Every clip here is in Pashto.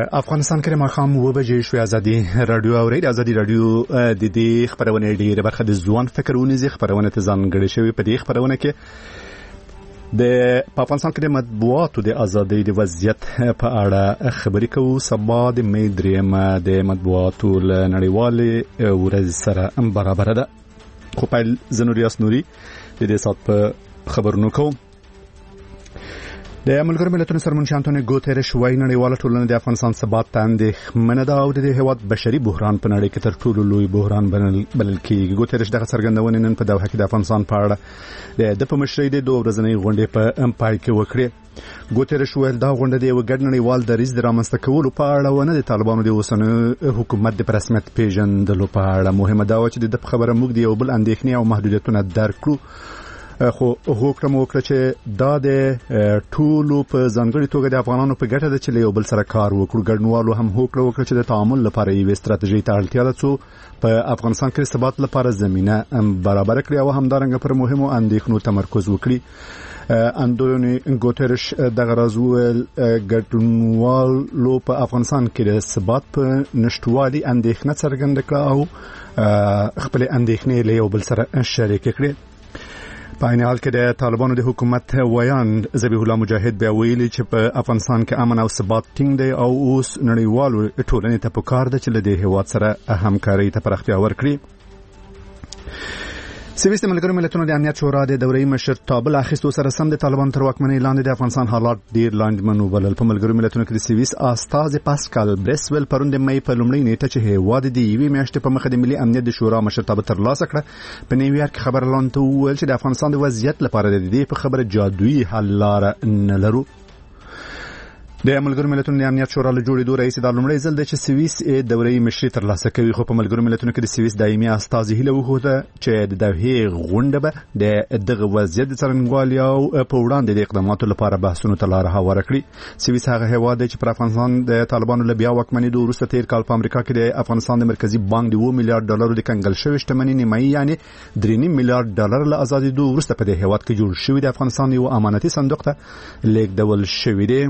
افغانستان کې ماښام 9 شوې ازادي رادیو اورید. ازادي رادیو د دې خبرونه ډیره برخه د ځوان فکرونه زی خبرونه ته ځانګړې شوی. په دې خبرونه کې د افغانستان کې د مطبوعاتو د ازادۍ د وضعیت په اړه خبرې کوو. سبا د مې 3 د مطبوعاتو نړیوالې ورځ سره برابر ده. خو په زنوریاس نوري د دې سات په خبرونو کوم. د ملګرو ملتونو سرمنشي انټونیو ګوتيريش وايي نړیواله ټولنه د افغانستان ثبات ته اندېښمنه ده او د هیواد بشري بحران په نړۍ کې تر ټولو لوی بحران بلل کېږي. ګوتيريش دغه څرګندونه نن په دوحه کې د افغانستان په اړه د پمشري د 2 ورځنۍ غونډې په امپای کې وکړه. ګوتيريش ویل دا غونډه د یو ګډ نړیوال دریځ د رامنځته کولو په اړه ونه د طالبانو د اوسنۍ حکومت د رسمیت پیژندلو په اړه. مهمه دا و چې د خبره موږ د یو بل اندېښنې او محدودیتونه درک کړو. خو هوکړه مو وکړه چې دا د ټولو په ځانګړي توګه د افغانانو په ګټه ده چې له یو بل سره کار وکړو. ګډنوالو هم هوکړه وکړه چې د تعامل لپاره یوه ستراتیژي ته اړتیا ده چې په افغانستان کې ثبات لپاره زمينه برابر کړي او همدارنګه پر مهمو اندېښنو تمرکز وکړي. انټونیو ګوتيريش دغه راز ویل ګډنوالو په افغانستان کې د ثبات په نشټوالي اندېښنه څرګنده کړه او خپل اندېښنې له یو بل سره شریک کړي. په عین حال کې د طالبانو د حکومت ویان ذبیح الله مجاهد بیا ویلي چې په افغانستان کې امن او ثبات ټینګ دی او اوس نړیوالو ټولنې ته پکار ده چې له دې هیواد سره همکاري ته پراختیا ورکړي. سویس د ملګرو ملتونو د امنیت شورا د دوري مشرتابه اخیستو سره سم د طالبان تر واکمنۍ لاندې د افغانستان حالات ډیر لاندمن وبلل. په ملګرو ملتونو کې د سویس استاذ پاسکال برسویل پروند مې په لومړۍ نیټه چې هیواد دی یوې میاشتې په مخه د ملي امنیت د شورا مشرتابه ترلاسه کړه په نیویارک کې خبر اعلان ته وویل چې د افغانستان د وضعیت لپاره د دې په خبره جادویي حل لار نه لرو. د ملګرو ملتونو د امنیت شورا له جوړېدو رئیس د لومړي ځل د چې سویس دوري مشري ترلاسه کوي. خو په ملګرو ملتونو کې د سویس دایمي استاذ هیله وکړه چې د دوه غونډه به د دغه وضعیت څرنګوالي او په وړاندې د اقداماتو لپاره بحثونو ته لار هواره کړي. سویس هغه هیواد چې پر افغانستان د طالبانو له بیا واکمنۍ وروسته تیر کال په امریکا کې د افغانستان د مرکزی بانک د 2 میلیارډ ډالرو د کنګل شوی شتمنۍ نیمایي یعنی 3.5 میلیارډ ډالر له ازادي وروسته په دې هیواد کې جوړ شوی د افغانستان یو امانتي صندوق ته لیږدول شوی دی.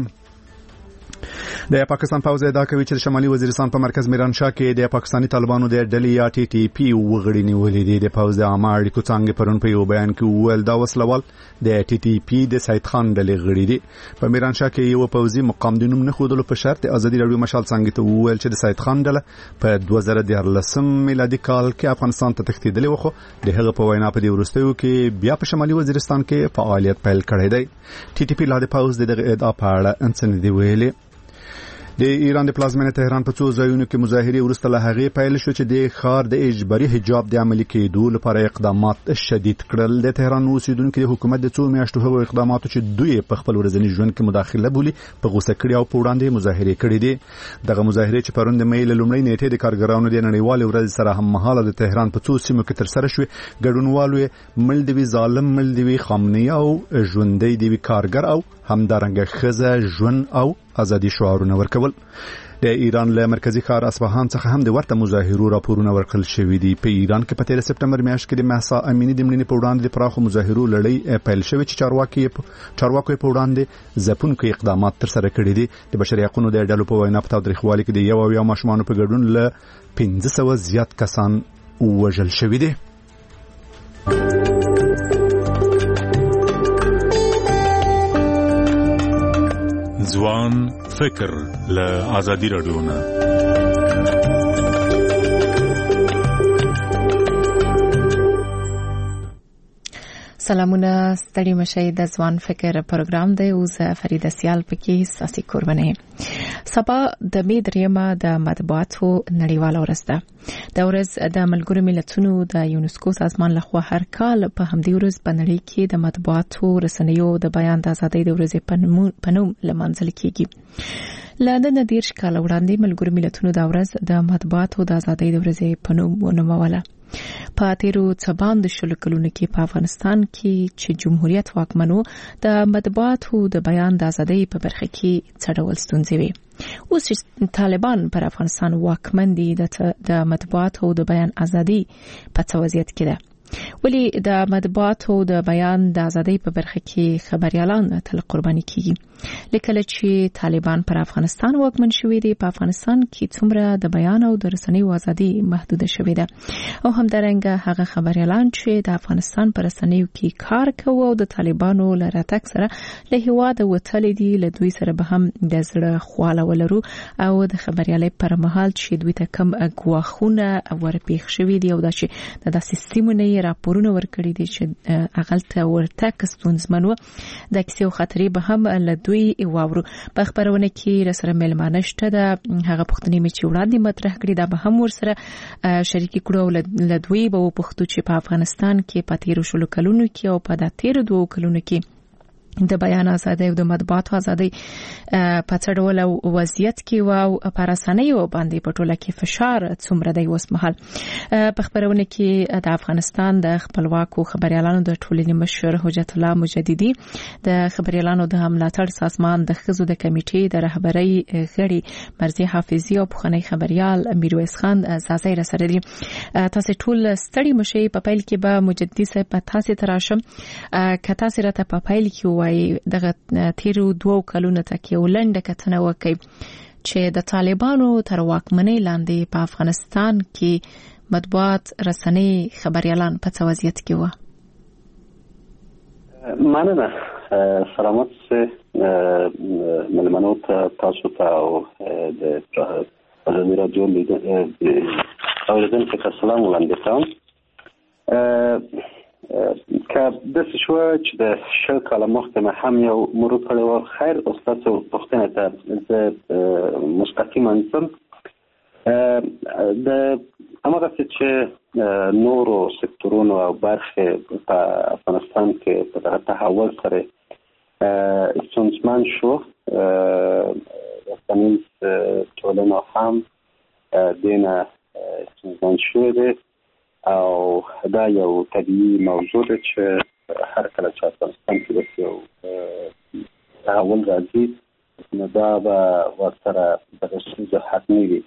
د پاکستان پوځ ادعا کوي چې شمالي وزیرستان په مرکز میرانشاه کې د پاکستاني طالبانو د ډلې یا ټي ټي پی وغړي نیولې دي. د پوځ د عامه اړیکو څنګه پرون په یو بیان کې وویل دا وسلوال د ټي ټي پی د سید خان ډلې غړي دي. په میرانشاه کې یو پوځي مقام د نوم نه خودلو په شرط ازادي رادیو مشال څنګه ته وویل چې د سید خان ډله په 2013 میلادي کال کې افغانستان ته تښتیدلې و. خو د هغه په وینا په دې وروستیو کې بیا په شمالي وزیرستان کې فعالیت پیل کړی دی. ټي ټي پی لا د پوځ د ادعا په اړه انڅن دی ویلي. د ایران د پلازمینه تهران په څو ځایونو کې مظاهرې ورسته له هغې پیل شو چې د ښار د اجباري حجاب د عملي کېدو لپاره اقدامات شدید کړل. د تهران اوسیدونکو د حکومت د 2 میاشتو هغو اقداماتو چې دوی په خپل ورځني ژوند کې مداخله بولي په غوسه کړي او په وړاندې مظاهرې کړي دي. دغه مظاهرې چې پرون د مې له لومړۍ نیټې د کارګرانو د نړیوالې ورځ سره هم مهاله د تهران په 2 سیمو کې تر سره شوې. ګډونوالو مل دی ظالم مل دی خامنه‌ای او ژوندۍ دی کارګر او همدارنګه خزه ژوند او ازادي شعارونه ورکول. د ایران له مرکزی ښار اصفهان څخه هم د ورته مظاهرو راپورونه ورکړل شوې دي. په ایران کې په 13 سپټمبر میاشت کې د مهسا امینی د مړینې په وړاندې د پراخو مظاهرو لړۍ پیل شوې چې چارواکو په وړاندې ځپونکو اقدامات تر سره کړي دي. د بشري حقوقو د ډلو په وینا په تاریخوالي کې د یو او یا ماشومانو په ګډون له 1500 زیات کسان وژل شوي دي. ځوان فکر له ازادي رادیو نه. سلامونه ستړي مشي د ځوان فکر پروګرام دی او زه فریده سیال پکې ساسي قرباني. سبا د مې 3 د مطبوعاتو نړیواله ورځ ده. د ورځ د ملګرو ملتونو د یونسکو سازمان لخوا هر کال په همدې ورځ په نړۍ کې د مطبوعاتو رسنیو د بیان د ازادۍ د ورځې په نوم لمانځل کیږي. لندن د 10 کال وړاندې ملګرو ملتونو د ورځ د مطبوعاتو د ازادۍ د ورځې په نوم ونوموله. په تیرو څبان د شلو کلونو کې په افغانستان کې چې جمهوریت واکمنو د مطبوعاتو د بیان د ازادۍ په برخه کې څه ډول ستونزې وي. اوس چې طالبان پر افغانستان واکمن دي د مطبوعاتو د بیان ازادي په څه وضعیت کې ده. ولی د مطبوعاتو د بیان د ازادۍ په برخه کې خبريالان تل قرباني کیږي. لکه چې طالبان پر افغانستان واکمن شوي دي، په افغانستان کې څومره د بیان او د رسنیو ازادي محدود شوې ده، او همدارنګه هغه خبريالان چې د افغانستان پر رسنیو کې کار کوي او د طالبانو له راتګ سره له هیواده وتلي دي، له دوی سره به هم د زړه خواله ولرو او د خبريالۍ پر مهال چې دوی ته کم ګواښونه ورپېښ شوي دي او دا چې د سیستمونو راپورونه ورکړي دي چې اغلته ورتک ستونزمن و، د کیسې او خطرې به هم له دوی واورو. په خبرونه کې رسره ملمانه شته د هغه پوښتنې چې وړاندې مطرح کړي دا به هم ورسره شریکي کړو او له دوی به وپوښتو چې په افغانستان کې په تیرو شلو کلونو کې او په د تیرو 2 کلونو کې د بیان ازادۍ او د مطبوعاتو ازادۍ په څه ډول وضعیت کې او په رسنیو باندې په ټوله کې فشار څومره دی اوس مهال. په خبرونه کې د افغانستان د خپلواکو خبريالانو د ټولنې مشر حجت الله مجددي، د خبريالانو د ملاتړ سازمان د ښځو د کمیټې د رهبرۍ غړي مرضیه حافظي او پخوانی خبريال میرویس خان زازی رسره دي. تاسو ټول ستړي مشي په پیل کې به مجددي صاحب په تاسو تراشم که تاسو راته په پیل کې دغه تیرو 2 کلونو ته کې ولنډه کتنه وکړي چې د طالبانو تر واکمنۍ لاندې په افغانستان کې مطبوعات رسنۍ خبريالان په څه وضعیت کې و؟ مننه. سلامات ملمنو تاسو ته او د ازادي رادیو اوریدونکو ته سلام وړاندې کوم. که د شو چې د شل کاله مخکې هم یو مرور کړی و، خیر استاد پوښتنه ته د مستقیما ځم د هماغه چې نورو سکتورونو او برخې په افغانستان کې په دغه تحول سره ستونزمن شو، رسنیز ټولنه هم دینه ستونزمن شوې ده او دا یو طبیعي موضوع ده چې هر کله چې افغانستان کې یو تحول راځي نو دا به ورسره د ستونزو حتمي وي.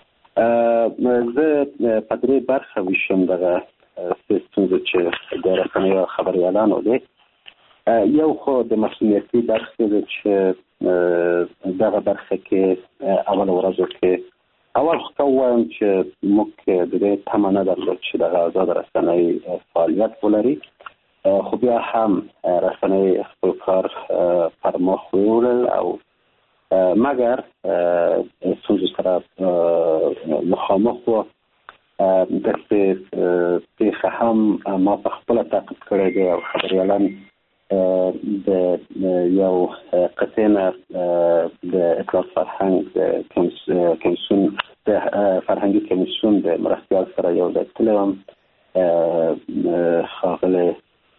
زه په 3 برخه ویشم دغه ستونزې چې د رسنیو خبريالانو دي. یو خو د مسؤلیتي برخه ده چې دغه برخه کې اول ورځو کې اول خو وایم چې موږ د دې تمه نه درلود چې د آزاد رسنۍ فعالیت ولري، خو بیا هم رسنۍ خپل کار پر مخ وړل او مګر ستونزو سره مخامخ وو. دغه پیښه هم ما په خپله تعقیب کړې ده او خبريالان د یو قطعه د اطلاعات فرهنګ کمیسیون د فرهنګي کمیسیون د مرستیال سره یو د تلوم خاغله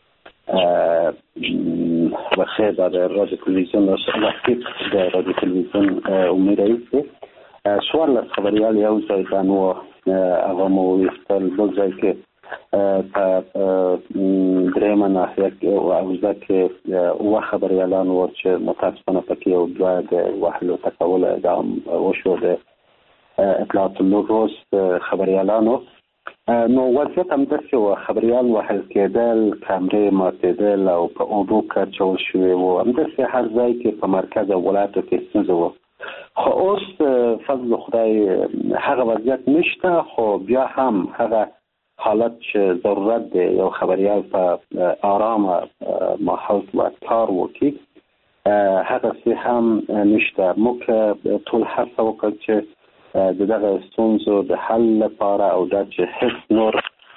بخیر د رادیو تلویزیون د رادیو تلویزیون امید ایسته سوال خبريال یو ځای دانو هغه مو وستل بل ځای کې په درېمه ناحیه کې او اوزه کې و خبريالان ورچ متاسفانه پکې یو دوه د وحلو تکول اعدام وشو د اطلاعات الروز خبريالانو. نو وضعیت هم داسې و، خبريال وحل کېدل، کامرې ماتېدل او په اوبو کچول شوې و، همداسې هر ځای کې په مرکز او ولایتو کې ستونزه و. خو اوس فضل خدای هغه وضعیت نشته، خو بیا هم هغه حالت چې ضرورت دی یو خبريال په آرامه ماحول کې کار وکړي هغه څه هم نشته. موږ ټول هڅه وکړو چې دغه ستونزو د حل لپاره او د هیڅ نور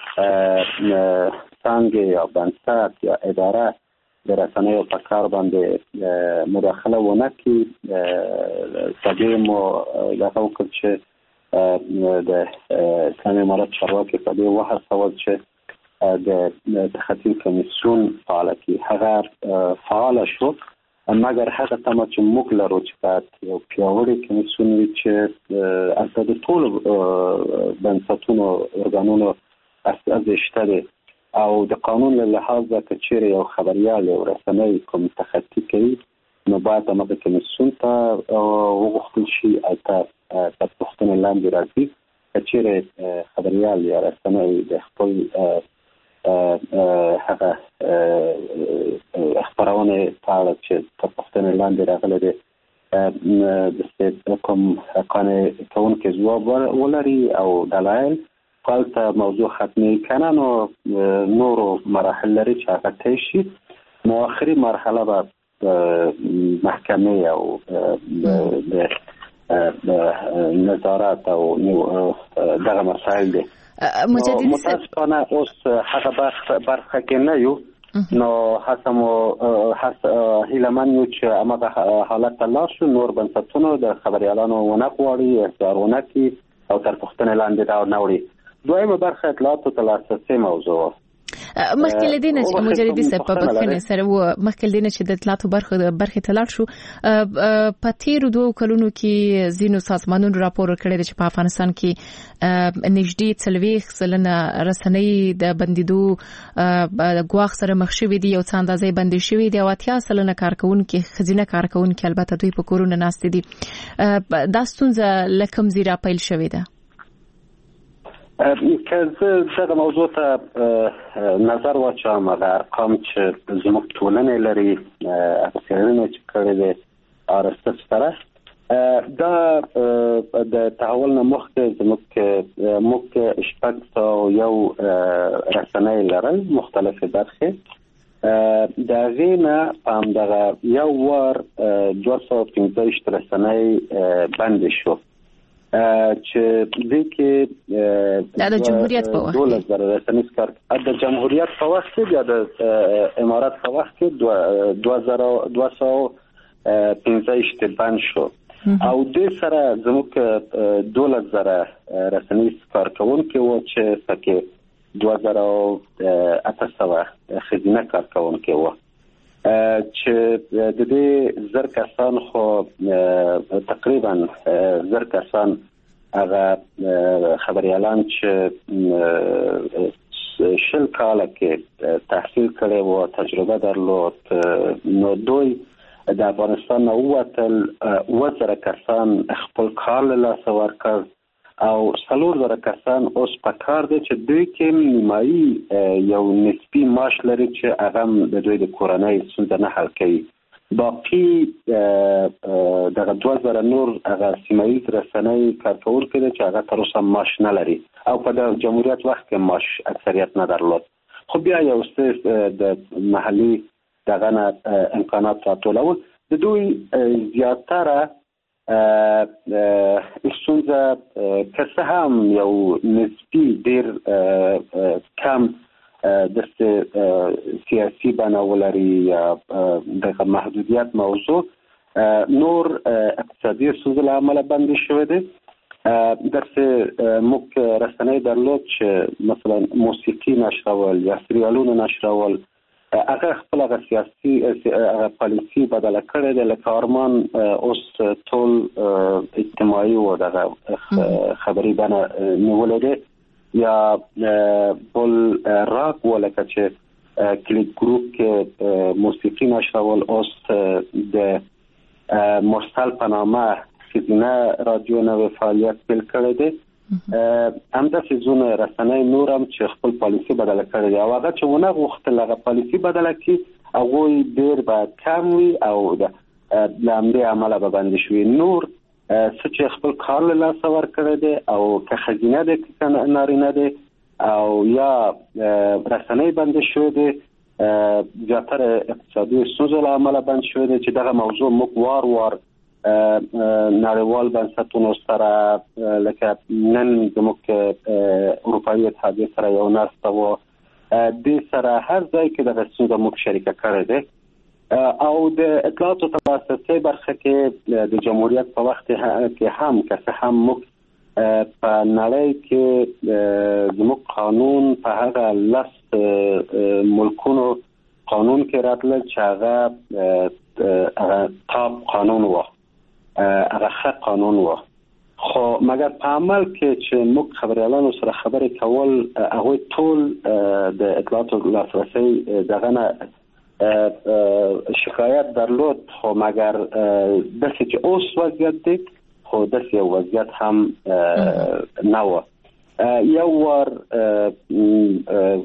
څنګه یا بنسټ یا اداره د رسنیو په کار باندې مداخله ونه کړي. سبب مو دغه وکړ چې د اسلامي امارات چارواکي په دې وهڅول چې د تخطي کمیسیون فعالیت هغه فعال شو، مګر هغه تمه چې موږ لرو چې یو پیاوړی کمیسیون وي چې د ټولو بنسټونو ارګانونو اساس شته او د قانون له لحاظه کچېره یو خبريال یو رسنۍ کوم تخطي کوي نو باید هغه کمیسیون ته وغوښتل شي اته په پښتون لاندې راځي کچېره خبريال یا رسنۍ د خپل هغه خبرونه تاله چې په پښتني لاندې راغلي دي د کوم قانون کې ځواب ولري او دلایل قالته موضوع ختمي کنه نو نورو مراحل لري چې هغه تشي نو آخري مرحله به محکمه او نظارت او دغه مسائل دي متاسفانه اوس هغه برخه کې نه یو نو حسمو هیلمن یو چې امغه حالت الله شو نور بنسټونو د خبريالانو ونقوري احتیارونه کی او تر پښتنه لاندې دا نوري دویمه برخه اطلاعات او تلاسسي موضوع مخکې لدینه چې مجردي سبب بخنه سره و مخکې لدینه چې د اطلاعاتو برخه تلل شو په تیر 2 کلونو کې زینو سازمانونو راپور کړی چې په افغانستان کې نږدې 30 سلنه رسنۍ د بندیدو غواخ سره مخ شوې دي او څه اندازې بندي شوې دي او 80 سلنه کارکونکو خزینه کارکونکو البته دوی په کورونه ناست دي دا ستونزه لکم زیرا پیل شوې ده که دغه موضوع ته نظر واچوم هغه ارقام چې زموږ ټولنې لري افسرونه چې کړي دي ارسته سره دا د تحول نه مخکې زموږ شپږ یو رسنۍ لرل مختلفه برخې دا غینه هم دغه یو ور 215 رسنۍ بند شو چې د کې د جمهوریت په وخت 2000 رسنۍ کار د جمهوریت په وخت کې یا د امارات په وخت کې 2215 بند شو او د سره زموږ 2000 رسنۍ کار کوونکي و چې پکې 2800 خزینه کار کوونکي و چې د دې زر کسان خو تقریبا زر کسان هغه خبريالان چې شل کاله کې تحصیل کړي او تجربه درلود نو دوی د افغانستان نو وتل وزره کسان خپل کار له سوار کړ او څلور زره کسان اوس په کار دي چې دوی کې نیمایي یو نسبی معاش لري چې هغه د دوی د کورنۍ ستونزې نه حل کوي باقي دغه 2000 نور هغه سیمایي رسنۍ کارکونکو چې هغه تر اوسه معاش نه لري او په د جمهوریت وخت کې معاش اکثریت نه درلود خو بیا یو څه د محلي دغه امکانات راټولول د دوی زیاتره ستونزه که څه هم یو نسبی ډیر کم د سیاسي بناولري یا د محدودیت موضوع نور اقتصادي ستونزې له امله بندي شوې دي درسه موږ رسنۍ درلود چې مثلا موسیقي نشرول یا سریالونه نشرول هغه خپل هغه سیاسي پالیسي بدله کړې ده لکه ارمان اوس ټول اجتماعي و دغه خبري بنا نیولې ده یا بل راک ولکه چې کلیک ګروپ کې موسیقي نشرول اوس د مرسل په نامه خزینه رادیو نو فعالیت پیل کړی دی همداسې ځونه رسنۍ نور هم چې خپل پالیسي بدله کړې ده او هغه چې ونه غوښتل هغه پالیسي بدله کړي هغوی ډېر به کم وي او د همدې امله به بندي شوي نور څه چې خپل کار له لاسه ورکړی دی او که خزینه دی که نارینه دی او یا رسنۍ بندي شوې دي زیاتره اقتصادي ستونزو له امله بند شوې دي چې دغه موضوع موږ وار نړیوال بنسټونو سره لکه نن زموږ اروپایي اتحادیه سره یو ناسته و د سره هر ځای کې دغه ستونزه موږ شریکه کړې ده او د اطلاعات او تلاسسي برخه کې د جمهوریت په وخت کې هم که څه هم موږ په نړۍ کې زموږ قانون په هغه لست ملکونو قانون کې راتل چې هغه تاب قانون و هغه ښه قانون و خو مګر په عمل کې چې موږ خبريالانو سره خبرې کول هغه ټول د اطلاعات او لاسرسي دغه نه شکایت درلود خو مګر داسې چې اوس وضعیت دی خو داسې وضعیت هم نه و یو ور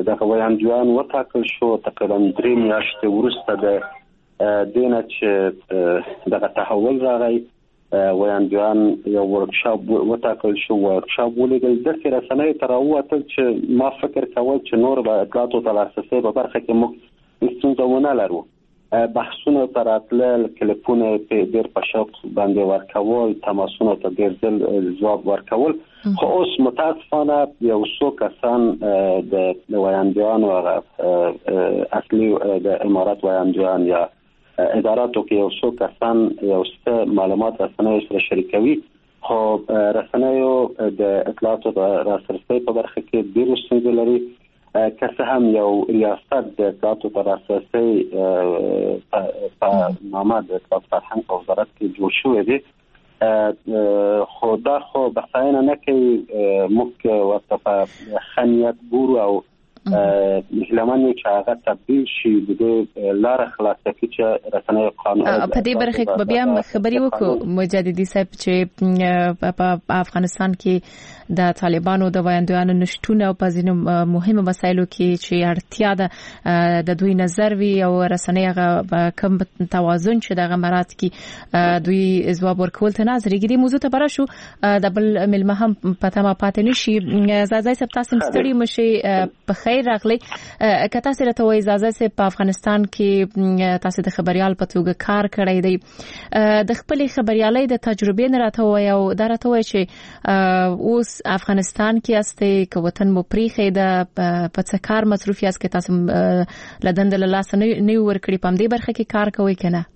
دغه ویاندویان وټاکل شو. تقریبا 3 میاشتې وروسته د دینه چې دغه تحول راغی ویاندویان یو ورکشاپ وټاکل شو. ورکشاپ ولګل د رسنۍ تر اوته چې ما فکر کاوه چې نور به اطلاعاتو ته لاسرسي په برخه کې موږ ستونزه لرو. بحثونه تر اتل کلیپونه په ډیر په شوق باندې ورکول، تماسونه ته ډیر ځل ځواب ورکول. خو اوس متاسفانه یو څو کسان د ویاندویانو اصلي د امارات ویاندویان یا اداراتو کې یو څو کسان یو څه معلومات رسنیو سره شریکوي، خو رسنیو د اطلاعاتو د لاسرسي په برخه کې ډیر ستونزې لري. که څه هم یو ریاست د اطلاعاتو د لاسرسي په نامه د اطلاعات فرهنګ په وزارت کې جوړ شوی دی، خو دا خو بخښنه نه کوي. موږ ورته په خنیت ګورو او لمنې چې هغه تبدیل شي د لار خلاصه کې چې رسنۍ قانون په دې برخه کې بیا خبري وکړو مجددي صاحب چې په افغانستان کې د طالبانو د ویاندویانو نشټون او په ځینو مهمو مسایلو کې چې اړتیا د دوی نظر وی او رسنۍ هغه کم توازن چې د امارات کې دوی ځواب ورکول ته نظر لري. موضوع ته براشو د بل ملمه هم پته ما پاتې نشي. زازای صاحب تاسو ستړي مشي په خیر راغلی. کته سره ته وای زازای صاحب په افغانستان کې تاسو د خبريال په توګه کار کړی دی، د خپل خبريالۍ د تجربې نه راته وای او دا راته وای چې اوس افغانستان کې استه ک وطن مو پریخې د پڅکار مصروفي اس کې تاسو لدند له لاس نه ورکړي پم دې برخه کې کار کوي کنه؟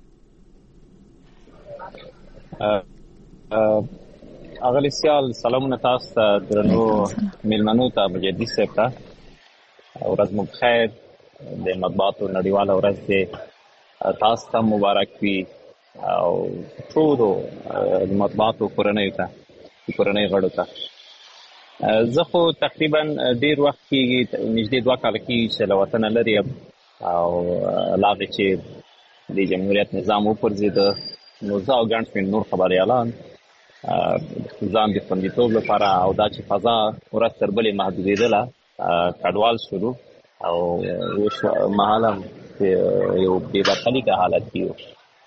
اغلی سیال سلامونه تاسو درنو ملمنو ته مجددي صاحب ته ورځ مو بخیر. د مطبوعاتو نړیواله ورځ دې تاسو ته مبارک وي او ټولو د مطبوعاتو کورنۍ غړو ته. زه خو تقریبا ډیر وخت کې نږدې 2 کال کې چې له وطن لري او لاغې چې د جمهوریت نظام وپرځېده نو زه او ګڼ شمېر نور خبریالان ځان د خوندیتوب لپاره او دا چې فضا ورځ تر بلې محدودېدله کډوال شروع او اوس مهاله یو بې برخلیکه حالت کې یو.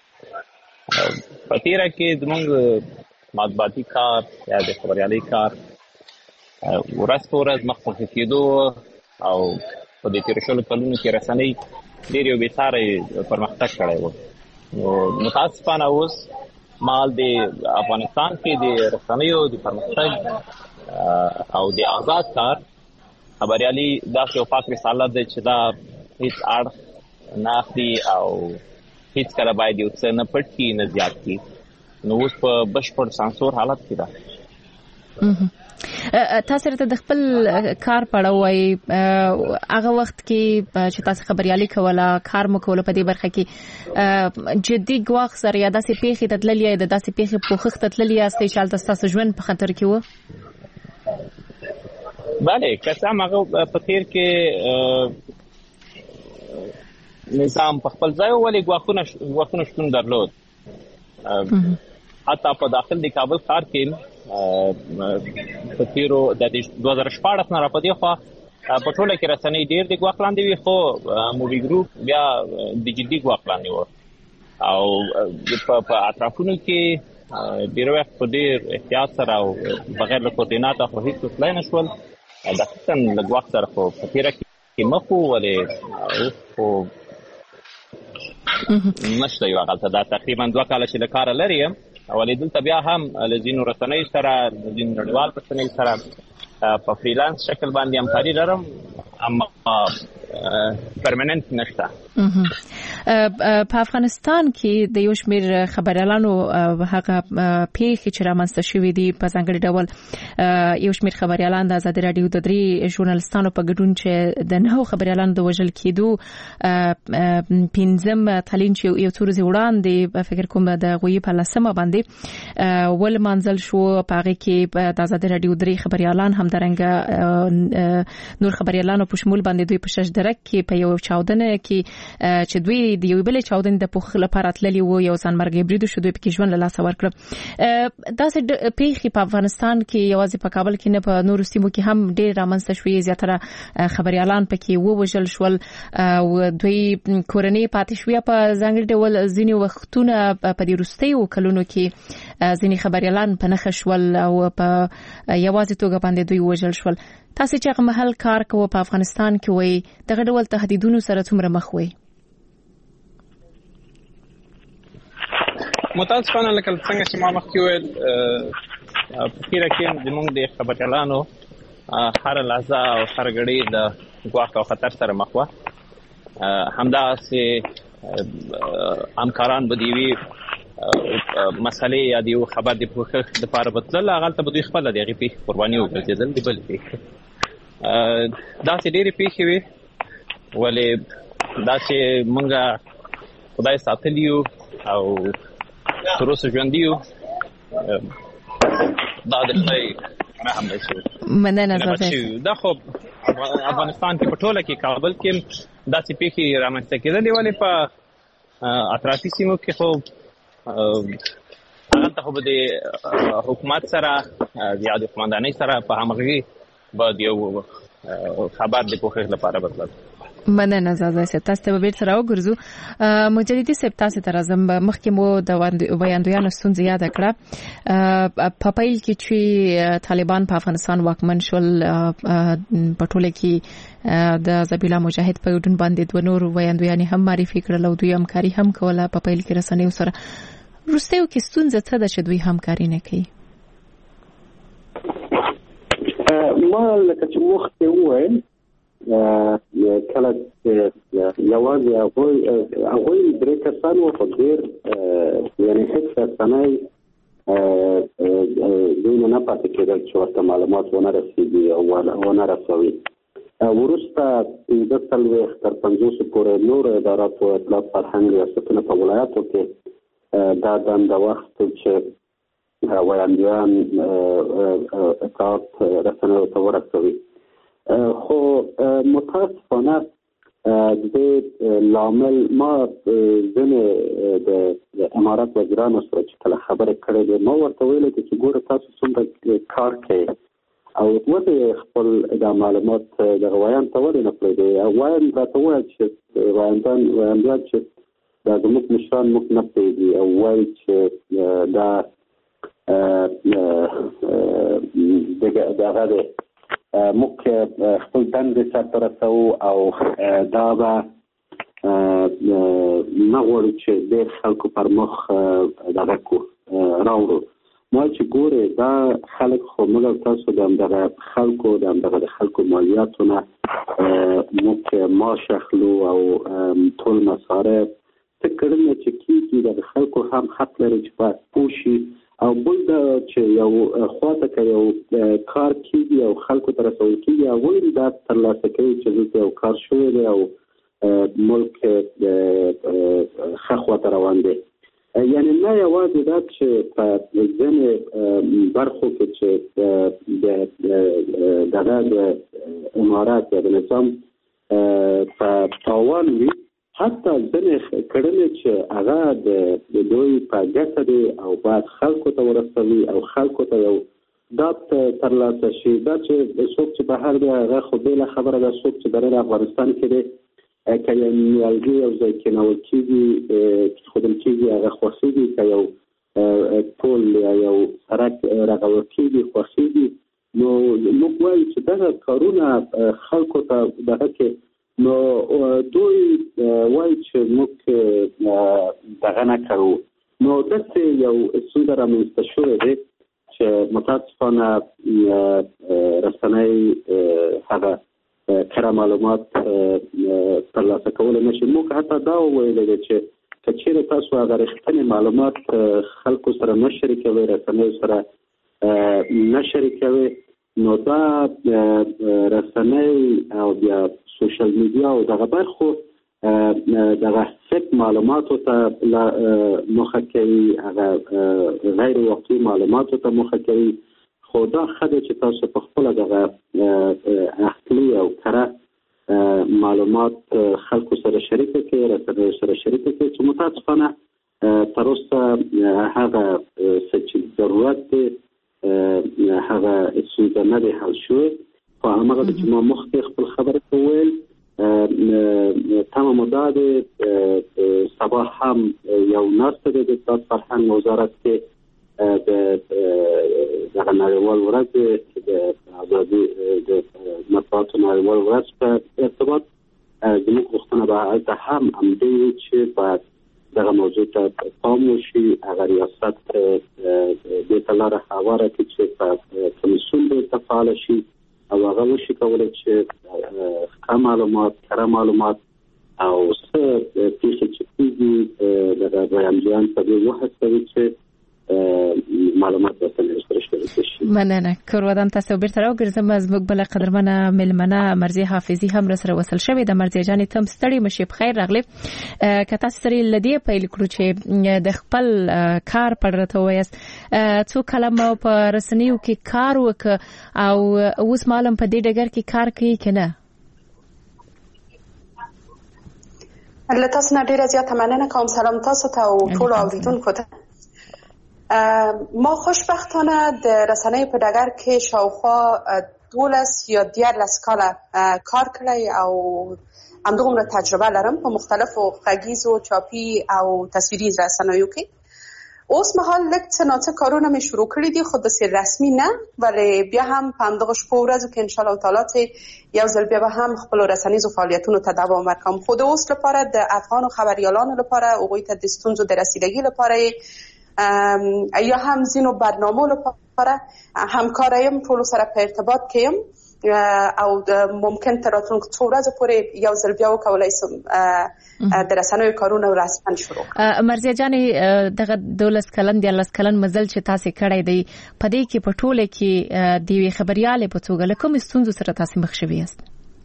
په تېره کې زموږ مطبوعاتي کار یا د خبریالۍ کار ورځ په ورځ مخ په کېدو او په دې تېرو شلو کلونو کې رسنۍ ډېر یو بېساری پرمختګ کړی و. نو متاسفانه اوس مال د افغانستان کې د رسنیو د پرمختګ او د آزاد کار خبریالي داسې یو پاک رسالت دی چې دا هیڅ اړخ نه اخلي او هیڅ کله باید یو څه نه پټ کړي نه زیات کړي. نو اوس په بشپړ سانسور حالت کې ده. تاسو ته د خپل کار پړوي هغه وخت کې چې تاسو خبريالي کوله کار مو کوله په دې برخه کې جدي ګواخ سره یا داسې پیښې تدللې د داسې پیښې پوښښ تدللې استې چې تاسو ژوند په خطر کې و؟ بله که څه هم هغه په تیر کې نظام په خپل ځای ولې ګواښونه شتون درلود. حتی په داخل د کابل ښار کې په تیرو د 2014 نه را پدې خو په ټوله کې رسنۍ ډېر د ګواښ لاندې وي، خو مووي ګروپ بیا د جدي ګواښ لاندې و او په اطرافونو کې ډېر وخت په ډېر احتیاط سره او بغیر له کوردیناته خو هیڅ تلای نه شول. دقیقا له ګواښ سره خو په تېره کې مخ وو ولې اوس خو نشته یو هغلته. دا تقریبا 2 کاله چې له کاره لرې یم ولې دلته بیا هم له ځینو رسنیو سره له ځینو نړیوال رسنیو سره په فریلانس شکل باندې همکاري لرم، اما پرمننت نشته. په افغانستان کې د یو شمېر خبريالانو هغه پیښې چې رامنځته شوې دي په ځانګړي ډول یو شمېر خبريالان د ازادي راډیو د 3 ژورنالستانو په ګډون چې د 9 خبريالانو د وژل کېدو 15 تلین چې یو څو ورځې وړاندې فکر کوم د غوي په لسمه باندې ول منزل شو. په هغه کې د ازادي راډیو 3 خبريالان هم درنګ نور خبريالانو په شمول باندې دوی په شش درک کې په یو چاودنه کې چې دوی د یو بل چاودنې د پوخ لپاره تللی وو یو ځانمرګي برید شو دوی پکې ژوند له لاسه ورکړ دا څه پیښې په افغانستان کې یوازې په کابل کې نه په نورو سیمو کې هم ډېر رامنځته شوې زیاتره خبريالان پکې ووژل شول او دوی کورنۍ پاتې شوې په ځانګړي ډول ځینې وختونه په دې وروستیو کلونو کې ځینې خبريالان په نښه شول او په یوازې توګه باندې دوی وژل شول تاسو چې هغه محل کار کوو په افغانستان کې وای دغه ډول تهدیدونو سره څومره مخ وي متاسفانه لکه څنګه چې ما مخکې وویل فکر کوم زموږ د خبريالانو هر لحظه او هر غړي د ګواښ او خطر سره مخ وه همداسې همکاران به دې وي مسلې یا د یو خبر د پوښښ دپاره به تلل هغلته به دوی خپله د هغې پېښې قرباني وګرځېدل د بلې پېښې داسې ډېرې پېښې وې ولې دا چې موږ خدای ساتلي یو او تر اوسه ژوندي یو دا د خدای رحم دی چې مننه دا خو افغانستان کې په ټوله کې کابل کې داسې پېښې رامنځته کېدلې ولې په اطرافي سیمو کې خو هغلته خو به د حکومت سره یا د قومندانۍ سره په همغږي به د یو خبر د پوښښ لپاره بدلل مننه زازا صاحب تاسو ته بیرته راوګرځو مجددي صاحب تاسو ته راځم مخکې مو د وړاندویانو ستونزې یاد کړه په پیل کې چې طالبان په افغانستان واکمن شول په ټوله کې د ذبیحه مجاهد په ډون باندې د نور وړاندویان هم معرفي کړل او دوی همکاري هم کوله په پیل کې رسنیو سره وروستیو کې ستونزه څه ده چې دوی همکاري نه کوي ما لکه چې مخکې وویل کله یوازې هغوی درې کسان وو خو ډېر یعنې هېڅ رسنۍ دوی نه پاتې کېدل چې ورته معلومات ونه رسېږي او ونه رسوي وروسته 15 تر 50 پورې نورو اداراتو اطلاعات فرهنګ ریاستونه په ولایاتو کې دا دنده واخیستل چې وړاندویان اطلاعات رسنیو ته ورسوي خو متاسفانه د لامل ما ځینې د امارات وزیرانو سره چې کله خبرې کړې دي ما ورته ویلي دي چې ګوره تاسو څومره کار کوئ او ولې خپل دا معلومات دغه ویان ته ولې نه پرېږدئ او ویان راته وویل چې ویاندویان چې دا زموږ مشران موږ نه پرېږدي او وایي چې دا دغه دی موږ خپل دندې سرته رسوو او دا به نه غواړو چې ډېر خلکو پر مخ دغه کړو راوړو ما چې ګورې دا خلک خو موږ او تاسو د همدغه خلکو د همدغه د خلکو مالیاتو نه موږ معاش اخلو او ټول مصارف څه کړنه چې کېږي د خلکو هم حق لري چې باید پوه شي او بل دا چې یو خواته که یو کار کېږي او خلکو ته رسول کېږي هغوی دا ترلاسه کوي چې دلته یو کار شوی دی او ملک ښه خواته روان دی یعنې نه یوازې دا چې په ځینې برخو کې چې دغه د امارات یا د نظام په تاوان وي حتی ځینې کړنې چې هغه د دوی په ګټه دي او باید خلکو ته ورسوي او خلکو ته یو داد ترلاسه شي دا چې څوک چې بهر دی هغه خو بېله خبره ده څوک چې دننه افغانستان کې دی که یو نیالګي یو ځای کېنول کېږي ښودل کېږي هغه خوښېږي که یو پول یا یو سړک رغول کېږي خوښېږي نو موږ وایو چې دغه کارونه خلکو ته دغه کې نو دوی وایي چې موږ دغه نه کوو نو داسې یو ستونزه رامنځته شوې دی چې متاسفانه رسنۍ هغه کره معلومات ترلاسه کولی نه شي موږ حتی دا وویلی دی چې که چېرې تاسو هغه رښتینې معلومات خلکو سره نه شریکوئ رسنیو سره نه شریکوئ نو دا رسنۍ او بیا سوشل میډیا او دغه برخو دغه فیک معلوماتو ته مخه کوي هغه غیر واقعي معلوماتو ته مخه کوي خو دا ښه ده چې تاسو په خپله دغه عقلي او کره معلومات خلکو سره شریک کړي، رسنیو سره شریک کړي، چې متاسفانه تر اوسه هغه څه چې ضرورت دی هغه ستونزه نه دی حل شوې. خو هماغه چې ما مخکې خپل خبره وویل تمام موده د سبا هم یو نرس دی د فرهنګ وزارت کې د نړیوال ورځ د ازادي د مطبوعاتو نړیوال ورځ په ارتباط زموږ غوښتنه به هلته هم همدې وي چې باید دغه موضوع ته پام وشي، هغه ریاست دې ته لاره هواره کړي چې په کمیسیون به فعال شي او هغه وشي کولی چې ښه معلومات، کره معلومات او څه پیښې چې کېږي دغه بیانجیان په دې وهڅوي چې معلومات به سره شریک شي. مننه. کورودان تاسو بیرته راوګرځم. زموږ بل قدرمنه ملمنه مرضیه حافظي هم سره وصل شوې د مرضیه جانې تم ستړي مشي بخیر راغلی. که تاسو سره لدی پیل کړو چې د خپل کار پړرته وایست څو کلمه په رسنیو کې کار وک او اوس معلوم په دې ډګر کې کار کوي کنه؟ الله تاسو نه ډیره زیاته مننه کوم. سلام تاسو ته او ټول اوریدونکو ته. ما خوشبختانه د رسنۍ په ډګر کې شاوخوا 12 یا 13 کاله کار کړی او همدغومره تجربه لرم په مختلفو غږیزو، چاپي او تصویري رسنیو کې. اوس مهال لږ څه ناڅه کارونه مې شروع کړي دي، خو داسې رسمي نه، ولی بیا هم په همدغه شپو ورځو کې انشاءالله تعالی چې یو ځل بیا به هم خپلو رسنیزو فعالیتونو ته دوام ورکوم. خو د اوس لپاره د افغانو خبریالانو لپاره هغوی ته د ستونزو د رسیدګي لپاره یا هم ځینو برنامو لپاره همکارایم، ټولو سره په ارتباط کې یم او ممکن تر راتلونکو څو ورځو پورې یو ځل بیا وکولای شم د رسنیو کارونه رسما شروع کړم. مرضیه جانې دغه 12 کلن 13 کلن مزل چې تاسو کړی دی په دې کې په ټوله کې د یوې خبريالې په توګه له کوم ستونزو سره تاسو مخ شوي یاست؟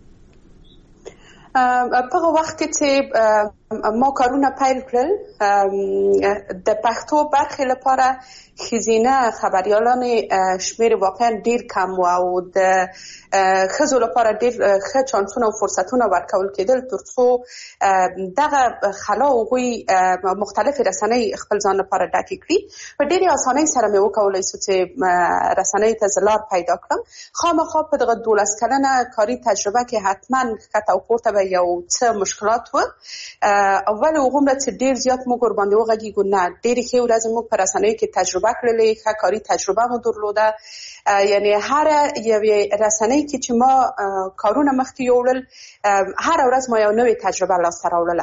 په وخت کې چې ما کارونه پیل کړل د پښتو برخې لپاره ښځینه خبریالان شمیر واقعا ډیر کم و او د ښځو لپاره ډیر ښه چانسونه او فرصتونه ورکول کېدل ترڅو دغه خلا هغوی مختلف رسنۍ خپل ځان لپاره ډکې کړي. په ډېرې اسانۍ سره مې وکولی شو چې رسنۍ ته زه لار پیدا کړم. خامخا په دغه 12 کلنه کاري تجربه کې حتما ښکته او پورته به یو څه مشکلات و، اول هغومره چې ډیر زیات موږ ورباندې وغږیږو نه، ډېرې ښې ورځې موږ په رسنیو کې تجربه کړلې، ښه کاري تجربه مو درلوده. یعنی هر یوې رسنۍ کې چې ما کارونه مخکې یوړل هر ورځ ما یو نوې تجربه لاسته راوړله.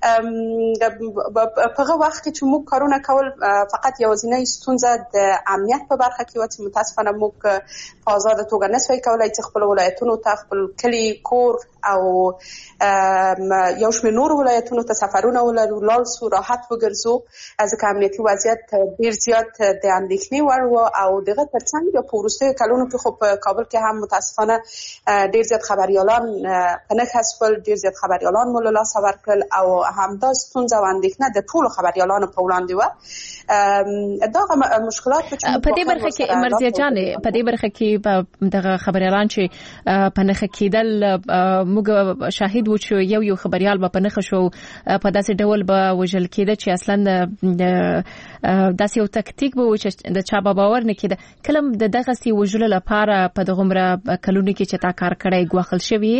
په هغه وخت کې چې موږ کارونه کول فقط یوازینۍ ستونزه د امنیت په برخه کې و چې متاسفانه موږ په آزاده توګه نسوای کولی چې خپل ولایتونو ته، خپل کلی، کور او یو شمېر نورو ولایتونو ته سفرونه ولرو، لاړ سو، راحت وګرځو، ځکه امنیتي وضعیت ډېر زیات د اندېښنې وړ و. او دغه ترڅنګ بیا په وروستیو کلونو کې خو په کابل کې هم متاسفانه ډېر زیات خبریالان په نښه شول، ډېر زیات خبریالان مو له لاسه ورکړل او همدا ستونزه او اندېښنه د ټولو خبریالانو په وړاندې وه. دغه مشکلات په دې برخه کې مرضیه جانې، په دې برخه کې دغه خبریالان چې په نښه کېدل موږ شاهد وو چې یو خبریال به په نښه شو، په داسې ډول به وژل کېده چې اصلا داسې یو تکتیک به و چې د چا به باور نه کېده. کله د دغسې وژلو لپاره په دغومره کلونو کې چې تا کار کړی ګواښل شوي؟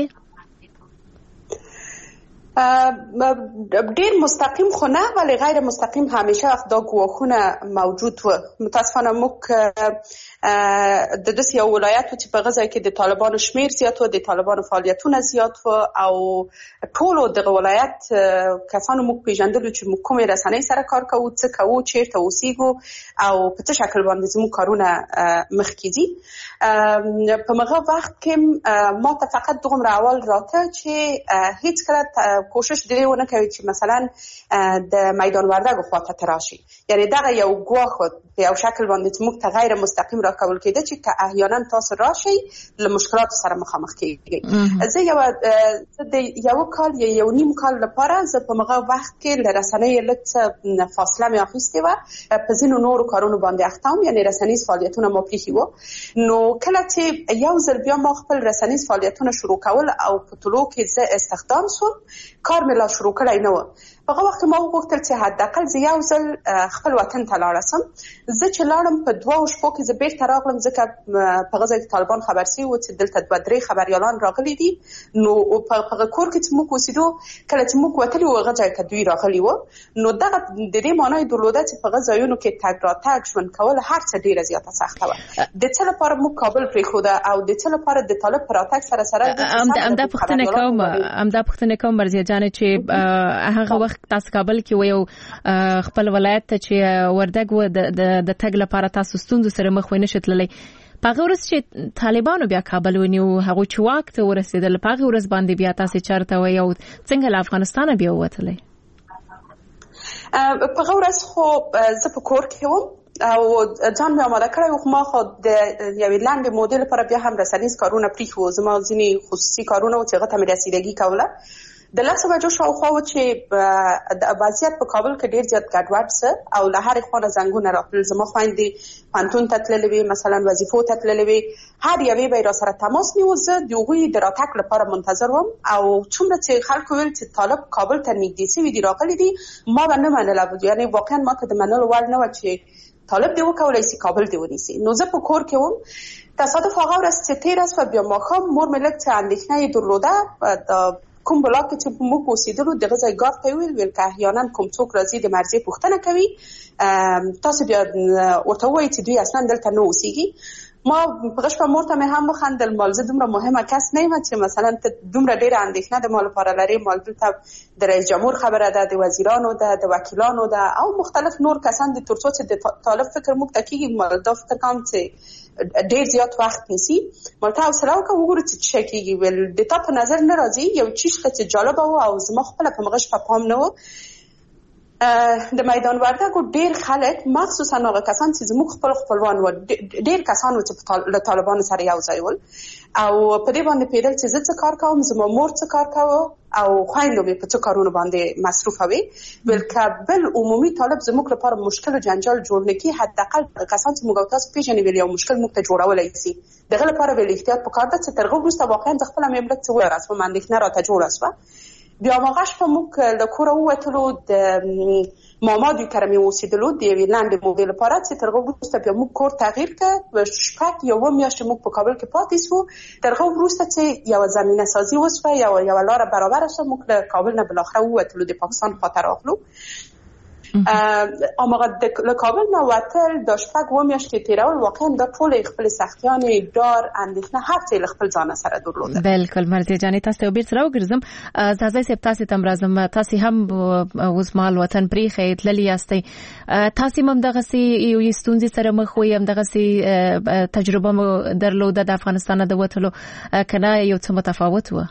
ډیر مستقیم خو نه، ولی غیر مستقیم همیشه دا ګواښونه موجود و. متاسفانه موږ د داسې یو ولایت و چې په هغه ځای کې د طالبانو شمیر زیات و، د طالبانو فعالیتونه زیات و او ټولو دغه ولایت کسانو موږ پیژندلو چې موږ کومې رسنۍ سره کار کوو، څه کوو، چیرته اوسیږو او په څه شکل باندې زموږ کارونه مخکې ځي. په هغه وخت کې ما ته فقط دغومره اول راته چې هیڅ کله کوشش دې ونه کوي چې مثلا د میدان وردګو خواته تراشي. یعنی دغه یو ګواښ په یو شکل باندې چې موږ ته غیر مستقیم اطلاع کول کېده چې که احیانا تاسو راشئ له مشکلات سره مخامخ کېږئ. زه یو کال یا یو نیم کال لپاره زه په مغه وخت کې له رسنۍ لږ فاصله مې اخیستې وه، په ځینو نورو کارونو باندې اخته وم، یعنې رسنیز فعالیتونه مو پرېښي وو. نو کله چې یو ځل بیا ما خپل رسنیز فعالیتونه شروع کول او په طلوع کې زه استخدام سوم، کار مې لا شروع کړی نه و. په هغه وخت کې ما وغوښتل چې حداقل زه یو ځل خپل وطن ته لاړه سم. زه چې لاړم په 2 شپو کې زه بیرته راغلم، ځکه په هغه ځای کې طالبان خبر سوي وو چې دلته 2-3 خبریالان راغلي دي. نو په هغه کور کې چې موږ اوسېدو، کله چې موږ وتلي وو هغه ځای ته دوی راغلي وو. نو دغه د دې معنی درلوده چې په هغه ځایونو کې تګ راتګ ژوند کول هر څه ډېره زیاته سخته وه. د څه لپاره موږ کابل پرېښوده او د څه لپاره د طالب په راتګ سره همدا پوښتنه کوم مرضیه جانې چې هغه وخت تاسو کابل کې یو خپل ولایت ته چې وردګ و د تګ لپاره تاسو ستونزو سره مخ ونه شتللی. پاغه ورځ چې طالبانو بیا کابل ونیو، هغه چې واک ته ورسېدل، پاغه ورځ باندې بیا تاسو چارته و یو څنګه له افغانستان بیا ووتلې؟ پاغه ورځ خو زه په کور کې وم او ځان مې آماده کړی و. ما خو د یوې لنډې مودې لپاره بیا هم رسنیز کارونه پرېښي وو. زما ځینې خصوصي کارونه وو چې هغه ته مې رسیدګي کوله. د 10 بجو شاوخوا و چې وضعیت په کابل کې ډېر زیات ګډوډ سه او له هرې خوا نه زنګونه راتلل. زما خویندې پوهنتون ته تللې وې، مثلا وظیفو ته تللې وې، هر یوې به یې راسره تماس نیو. زه د هغوی د راتګ لپاره منتظر وم او څومره چې خلکو ویل چې طالب کابل ته نږدې سوي دي، راغلي دي، ما به نه منله. یعنې واقعا ما ته د منلو وړ نه وه چې طالب دې وکولی سي کابل دې ونیسي. نو زه په کور کې وم. تصادف هغه ورځ چې تېره سوه، بیا ماښام مور مې لږ څه اندېښنه یې درلوده. کوم بلاک چې موږ اوسېدلو دغه ځای ګارد ته ویل که احیانا کوم څوک راځي د مرزي پوښتنه کوي، تاسو بیا ورته ووایئ چې دوی اصلا دلته نه اوسېږي. ما په غشپه مور ته مې هم وخندل، مال زه دومره مهمه کس نه یم چې مثلا ته دومره ډېره اندېښنه د ما لپاره لرې. مال دلته د رئیس جمهور خبره ده، د وزیرانو ده، د وکیلانو ده او مختلف نور کسان دي. تر څو چې د طالب فکر موږ ته کېږي، مال دا فکر کوم چې ډېر زیات وخت نیسي. مالته حوصله وکړه وګورو چې څه کېږي. ویل د تا په نظر نه راځي یو چیز ته چې جالبه و او زما خپله په مغه شپه پام نه و. د میدان وردګو ډېر خلک، مخصوصا هغه کسان چې زموږ خپلوان و، ډېر کسان و چې له طالبانو سره یو ځای ول او په دې باندې پوهېدل چې زه څه کار کوم، زما مور څه کار کوه او خویندو مې په څه کارونو باندې مصروفه وې. ویل که بل عمومي طالب زموږ لپاره مشکل و جنجال جوړ نه کړي، حداقل کسان چې موږ او تاسو پېژني ویل یو مشکل موږ ته جوړولی سي. دغه لپاره ویل احتیاط پکار ده چې تر هغه وروسته واقعا زه خپله مې لږ څه ورسوم، اندېښنه راته جوړه شوه. بیا هماغه شپه موږ له کوره ووتلو، د ماما دوی کره مې اوسېدلو د یوې لنډې مودې لپاره چې تر هغه وروسته بیا موږ کور تغییر کړ. 6 میاشتې موږ په کابل کې پاتې سوو. تر هغه وروسته چې یوه زمینه سازي وسوه، یوه لاره برابره شوه، موږ له کابل نه بالاخره ووتلو، د پاکستان خواته راغلو. اماغه له کابل نه وتل دا 6 میاشتې تېرول، واقعا دا ټولې خپلې سختیانې، ډار، اندېښنه، هر څه یې له خپل ځانه سره درلوده. بالکل مرضیه جانې، تاسو ته یو بیرته راوګرځم. زازی صاحب تاسو ته هم راځم. تاسو هم اوس مهال وطن پرېښی تللي یاستئ، تاسو هم همدغسې یوې ستونزې سره مخ وئ، همدغسې تجربه مو درلوده د افغانستان نه د وتلو، که نه یو څه متفاوت و؟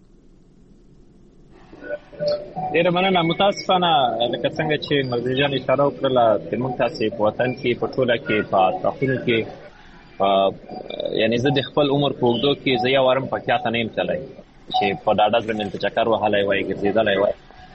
ډېره مننه. متاسفانه لکه څنګه چې مرضیه جان اشاره وکړله چې موږ تاسې په وطن کې په ټوله کې په اطرافونو کې یعنې زه د خپل عمر په اوږدو کې زه یو وارم پکتیا ته نه یم تللی چې په ډاډه زړه مې دلته چکر وهلی وای، ګرځېدلی وای.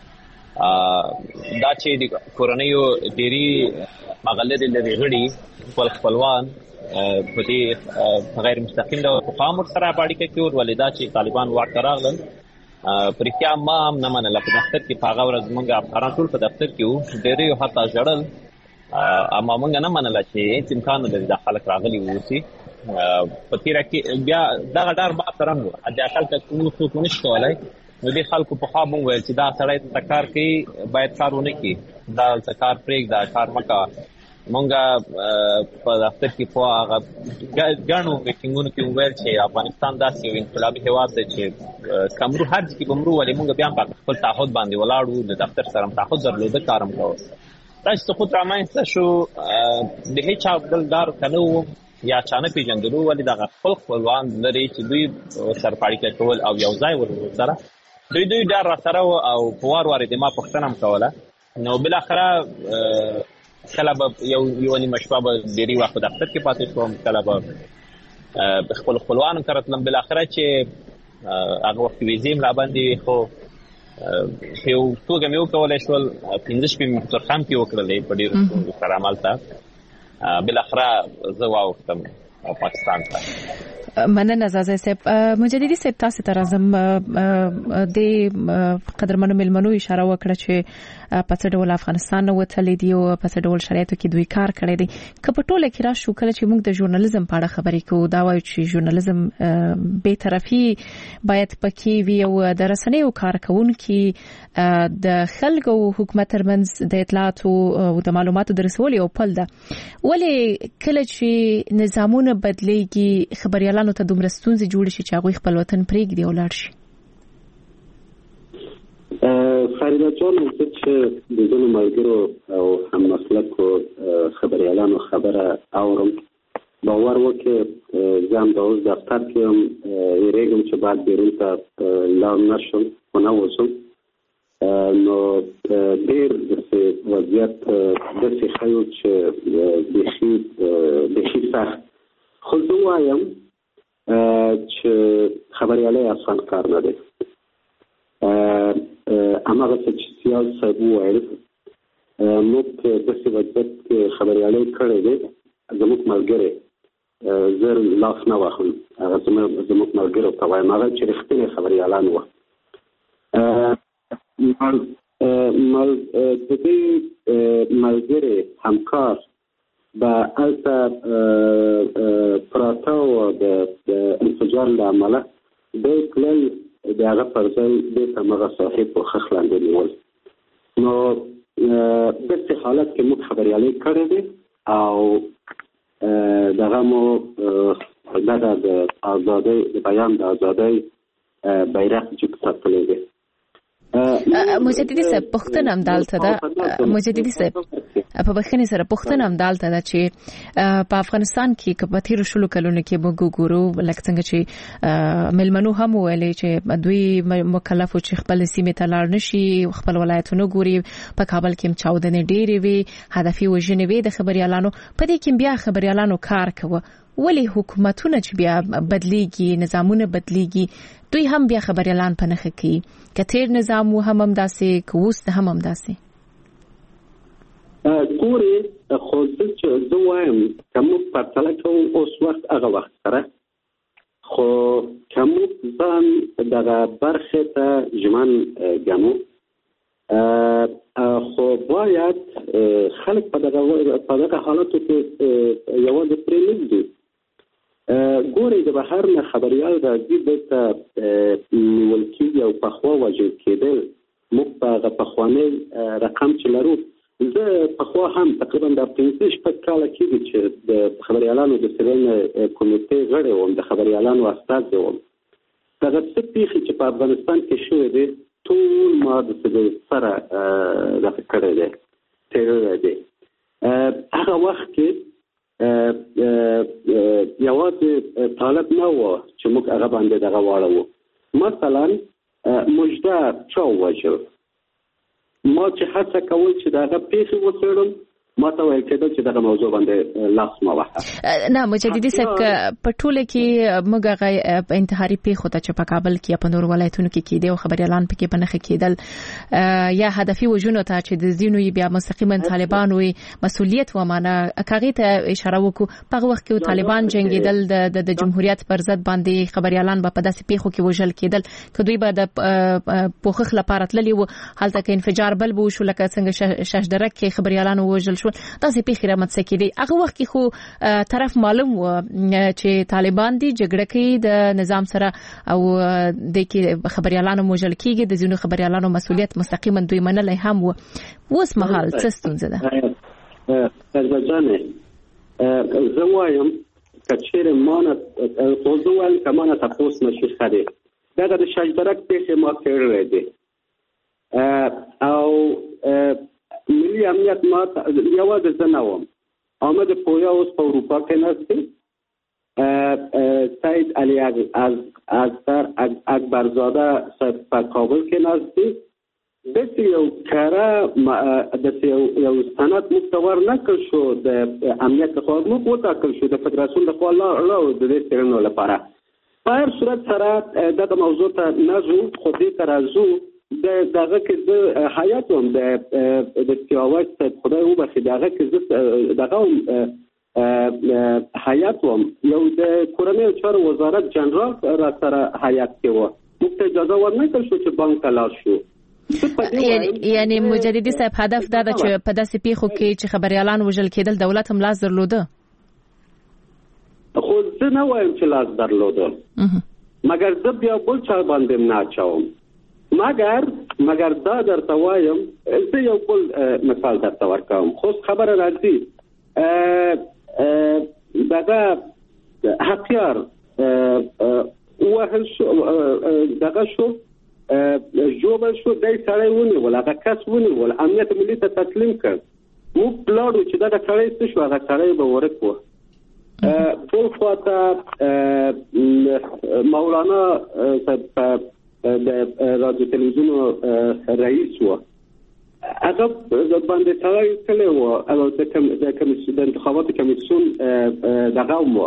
دا چې د کورنیو ډېري مغلرې لرې غړي خپل خپلوان په دې غیر مستقیم ډول پخوا موږ سره په اړیکه کې ور ولې دا چې طالبان واک ته راغلل، په رښتیا ما هم نه منله. په دفتر کې په هغه ورځ موږ افغانان ټول په دفتر کې وو، ډېریو حتی ژړل، اما موږ نه منله چې هېڅ امکان نه لري دا خلک راغلي واوسي. په تېره کې بیا دغه ډار ما سره هم و، حداقل که موږ څوک ونشي کولی، نو دې خلکو پخوا موږ ویل چې دا سړی ته کار کوي باید کار ونه کړي، دا دلته کار پرېږده، کار مه کوه. مونږ په دفتر کې په هغه ګڼو میټینګونو کې وویل چې افغانستان داسې یو انقلابي هېواد دی چې کمرو هر ځای کې به مرو، ولې مونږ بیا هم په خپل تعهد باندې ولاړ وو، د دفتر سره هم تعهد درلوده، کار هم کوو. دا چې سقوط رامنځته شو د هېچا بل ډار که نه و یا چا نه پېژندلو، ولې دغه خپل خپلوان لري چې دوی سره په اړیکه کول او یو ځای ول سره دوی ډار را سره و او په وار وار د ما پوښتنه هم کوله. نو بالاخره کله به یو نیمه شپه به ډېری وخت دفتر کې پاتې شوم، کله به خپل خپلوانو سره تلم. بالاخره چې هغه وخت ویزې ملا باندې وي، خو یو توګه مې وکولی شول 15 شپې مې په ترخم کې وکړلې په ډېرو ستونزو سره. همالته بالاخره زه واوښتم پاکستان ته. مننه زازا صاحب. مجددي صاحب تاسو ته راځم. د قدرمنو ملمنو اشاره وکړه چې په څه ډول افغانستان نو وتلې دی او په څه ډول شرایطو کې دوی کار کړی دی. که په ټوله کې راشو کله چې موږ د ژورنالیزم په اړه خبرې کوو، دا وایو چې ژورنالیزم به طرفي باید پکې وي او د رسنیو کارکونکي د خلکو او حکومت ترمنځ د اطلاعاتو او د معلوماتو د رسولو یو پل ده. ولې کله چې نظامونه بدلېږي خبريالانو ته دومره ستونزې جوړ شي چې هغه خپل وطن پرېږدي او لاړ شي؟ فریده جان، زه چې د ځینو ملګرو او هممسلکو خبريالانو خبره اورم، باور وکړئ زه هم د اوس دفتر کې یم، یېرېږم چې باید بیرون ته لاړ نه شم خو نه اوسم. نو ډېر داسې وضعیت داسې ښیو چې بیخي سخت. خو زه وایم چې خبریالۍ اسان کار نه دی. هماغسې چې سیال صاحب وویل، موږ داسې وضعیت کې خبریالۍ کړې دی، زموږ ملګري زه لاس نه وهم، هغه زموږ ملګرو ته وایم، هغه چې رښتینې خبریالان وو. د دې ملګري همکار به هلته پراته وو د انفجار له امله، دوی تلل د هغه پر ځای دې ته همغه صاحب په خښ لاندې نیول. نو داسې حالت کې موږ خبریالۍ کړې دي او دغه مو دغه د ازادۍ د بیان د ازادۍ بیرغ جګ ساتلی دی. مجددي صاحب پښتنه هم دالته ده. مجددي صاحب په بخښنې سره پښتنه هم دالته ده چې په افغانستان کې په تیرو شلو کلونو کې موږ ګورو لکه څنګه چې ملمنو هم ویلي چې دوی مکلف و چې خپل سیمې ته لاړ نشي، خپل ولایتونو ګوري. په کابل کې چاودنې ډېرې وي، هدفي وژنې وي د خبريالانو. په دې کې بیا خبريالانو کار کوي. ولی حکومتونه چې بیا بدلیږي، نظامونه بدلیږي، دوی هم بیا خبريالان په نخښه کوي. کتیر نظام هم داسې کوست هم داسې ګوري. خو چې زه وایم کوم پرتله کوم اوس وخت هغه وخت سره، خو کوم ځان دغه برخه ته ژمن ګڼو، خو باید خلک په دغه حالاتو کې یوازې پرې نږدي. ګوري د بهر نه خبريال راځي دلته نیول کېږي او پخوا وژل کېدل. موږ په هغه پخواني رقم چې لرو، زه پخوا هم تقریبا د 15 کاله کېږي چې د خبريالانو د څېړنې کمیټې غړی وم، د خبريالانو استازی وم. دغه څه پیښې چې په افغانستان کې شوې دي ټول ما د سره دغه کړی دی، تېرلی دی. هغه وخت کې یوازې طالب نه و چې موږ هغه باندې دغه واړو. مثلا مجده چا ووژل، ما چې هڅه کول چې دغه پیښې وڅېړم، ما ته ویل کېدل چې دغه موضوع باندې لاس مه وهه. نه مجددي صاحب، په ټوله کې موږ هغه انتحاري پیښو ته چې په کابل کې په نور ولایتونو کې کېدی او خبريالان پکې په نښه کېدل، یا هدفي وژنو ته چې د ځینو بیا مستقیما طالبان وي مسؤلیت ومانه، هغه ته اشاره وکړو. په هغه وخت کې طالبان جنگیدل د جمهوریت پر ضد باندې، خبريالان به په داسې پیښو کې وژل کېدل. که دوی به د پوښښ لپاره تللی وو، هلته کې انفجار بل به وشو، لکه څنګه ششدرک کې خبريالان وژل شو، داسې پیښې رامنځته کېدې. هغه وخت کې خو طرف معلوم و چې طالبان دي، جګړه کوي د نظام سره او د کې خبريالانو وژل کېږي، د ځینو خبريالانو مسؤلیت مستقیما دوی منلای هم و. اوس مهال څه ستونزه ده؟ ځانه زه وایم کچېره مانه توزوال کمانه تاسو نشي خري دغه د شجرک پیښه ما کړې ده او ملي امنیت ما یوازې زناوم آمد پویا اوس په اروپا کې نشته. سید علی اکبرزاده صاحب په کابل کې نشته. د یو کارا د یو سند مستور نکړ شو د امنیت خو موږ وټاکل شو د فدراسیون د خوا له د دې څرنو لپاره په هر صورت سره د موضوع ته نزو خو دې ترازو دغه کې د حیات هم د سیاوت خدای وبخښي دغه کې دغه حیات هم یو د کورنۍ چارو وزارت جنرال را سره حیات کې و موږ ته اجازه ورنکړل شو چې بانک ته لاړ شو یعنی مجددي صاحب هدف دا ده چې په داسې پیښو کې چې خبريالان وژل کېدل دولت هم لاس درلوده خو زه نه وایم چې لاس درلوده مګر زه بیا بل چا باندې نه اچوم مګر دا درته وایم زه یو بل مثال درته ورکوم خو خبره راځي دغه هتیار وهل شو دغه شو جوبل شو دای سړی ونیول هغه کس ونیول امنیت ملي ته تسلیم کړ موږ پلاړو چې دا سړی څه شو هغه سړی به ورکو بل خواته مولانا د رادیو تلویزیون رئیس و هغه باندې تړاو کړی و او د کمیسیون د انتخاباتو کمیسیون دغه و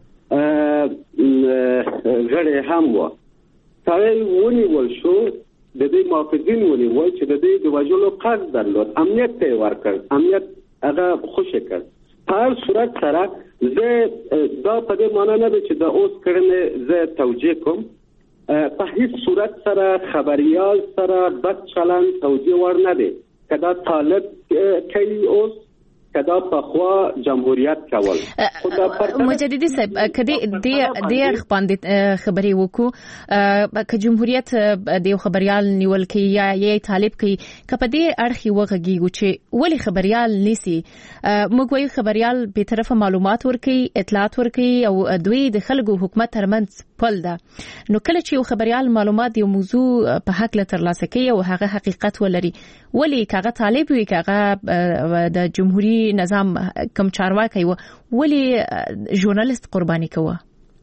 غړي هم و سړی ونیول شو د دې محافظین ونیول چې د دې د وژلو قصد درلود امنیت ته ورکړ امنیت هغه خوشی کړ په هر صورت سره زه دا په دې معنی نه چې د اوس کړنې زه توجیه کوم په هیڅ صورت سره خبريال سره بد چلند توجیه ور نه دي کدا طالب کوي اوس کدا په خوا جمهوریت کول مجددي صاحب کدی د باندې خبري وکړو ک جمهوریت د خبريال نیول کی یا یې طالب کی کپدی ارخي وغږیږي چې ولی خبريال نسی موږ وی خبريال به طرفه معلومات ورکي اطلاعات ورکي او دوی د خلکو حکومت ترمنځ پل ده نو کله چې خبريال معلومات یو موضوع په حق له ترلاسه کوي او هغه حقیقت ولري ولی کاغه طالب وی کاغه د جمهوریت نظام کم چارواکي ولی ژورنالیست قرباني کوه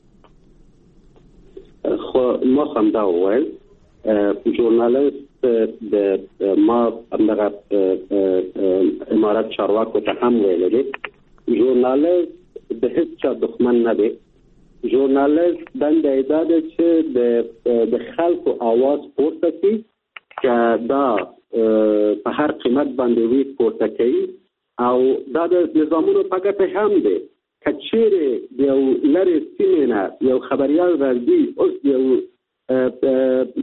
خو ما هم دا وایي ژورنالیست د ما همدغه امارات چارواکو ته هم ویل دي ژورنالیست د هیڅ چا دښمن نه دی ژورنالیست دنده یې دا ده چې د خلکو آواز پورته کړي چې دا په هر قیمت باندې وی پورته کوي او دا د نظامونو په ګټه هم دی کچېره د یو لری سیمه یو خبريال راځي اوس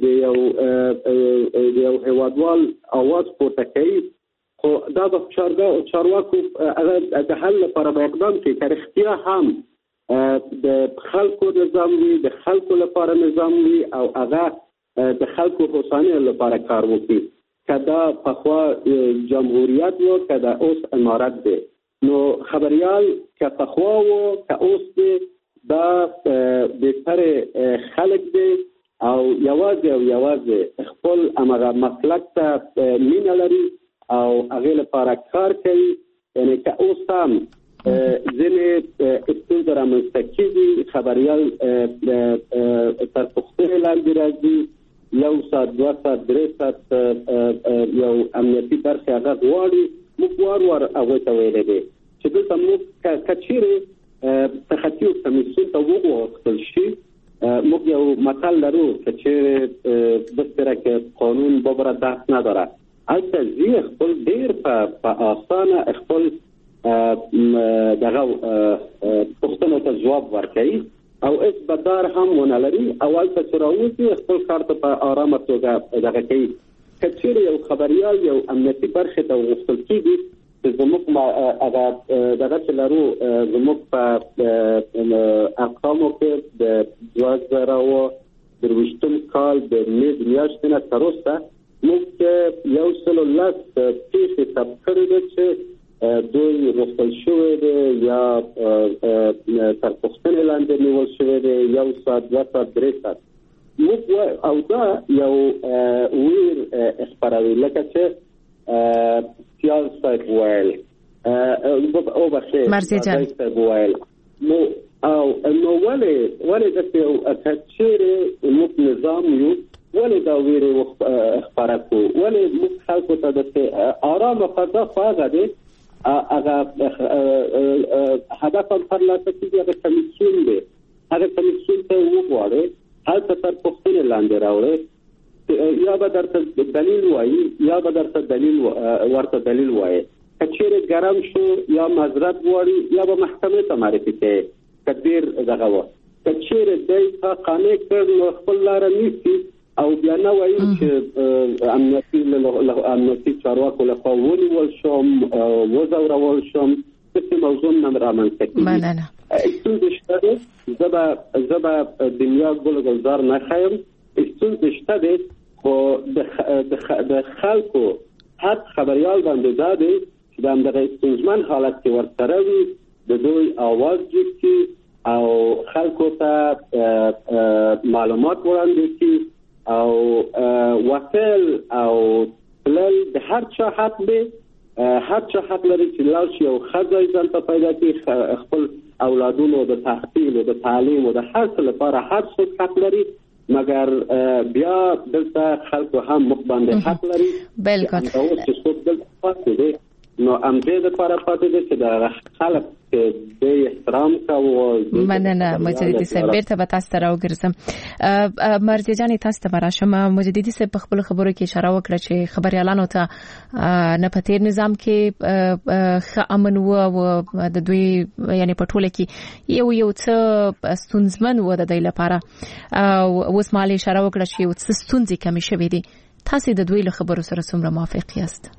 د یو هوادوال आवाज پورته کوي خو دا د چارواکو د حل لپاره به اقدام کوي چې اختیا هم د خلکو نظام وي د خلکو لپاره نظام وي او هغه د خلکو حسانه لپاره کار وکړي کدا پخوا جمهوریت و کدا اوس امارت دی نو خبريال که پخوا و که اوس دی دا بهتره خلک دی او یوازې خپل امغه مسلک ته مینه لري او هغه لپاره کار کوي یعنی که اوس هم ځینې استونزې رامنځته کېږي خبريال تر پوښتنې لاندې راځي یو ساعت 2 ساعت 3 ساعت یو امنیتي برخه هغه غواړي موږ ور هغه ته ویل دي چې دلته موږ کچېره تخطیو کمیسیون ته وغوښتل شي موږ یو مقال لرو چې بستره کې قانون ببره داخل نه داره البته زی خپل ډیر په اسانه خپل دغه پوښتنو ته جواب ورکړي او اس بدار هم ونلري اول ته راوځي خپل کار ته په آرامه توګه دغه کوي کچېره یو خبريال یو امنیتي برخه ته وغوښتل کیږي چې زموږ هغه دغه چلارو زموږ په ارقامو کې د 2023 کال د میاشتې نه تر اوسه موږ یو سل لس پیښې ثبت کړې دي چې دوی وصل شوی دی یا تر پوښتنې لاندې نیول شوی دی یو ساعت 2 ساعت 3 ساعت موږ او دا یو ویر خبروي لکه چې سیال صاحب ویل او مرزي جان ویل نو ولې د یو اتچېره موږ نظام یو ولې دا ویره خبره کو ولې موږ خلکو ته د آرام فضا خواږه دي هغه هدف پر لاسه کیږي هغه کمیسیون دی هغه کمیسیون ته وګورئ هلته تر پوښتنې لاندې راوړئ یا به درته دلیل وایي یا به درته ورته دلیل وایي که چیرې ګرم شو یا معذرت غواړي یا به محکمې ته معرفي کوي که ډېر دغه وه که چیرې دی تا قانع کړ نو خپل لاره نیسي او بیا نه وایي چې امنیتي چارواکو لخوا ونیول شم وځورول شم داسې موضوع نه رامنځته کېږي ستونزې شته دی زه به دنیا ګل ګلزار نه ښیم ستونزې شته دی خو د خلکو حد خبریال باندې دا دی چې د همدغه ستونزمن حالت کې ورسره وي د دوی آواز جوړ کړي او خلکو ته معلومات وړاندې کړي او وسایل او تلل د هر چا حق دی هر چا حق لري چې لاړ شي او ښځه ځان ته پیدا کړي خپل اولادونو د تحصیل او د تعلیم او د هر څه لپاره هر څوک حق لري مګر بیا دلته خلکو هم مخ باندې حق لري بالکل او چې څوک دلته پاتې دي نو امدې د لپاره پاتې دي چې د خلک د احترام کوو مننه مجددي صاحب بیرته به تاسو ته راوګرځم مرزي جان تاسو ته راشم مجددي صاحب په خپل خبرو کې اشاره وکړه چې خبريالانو ته نه په تیر نظام کې امن و د دوی یعنی په ټوله کې یو څه ستونزمن و د دوی لپاره اوس مالي اشاره وکړه چې یو څه ستونزې کمی شوې دي تاسو د دوی له خبرو سره څومره موافق یاست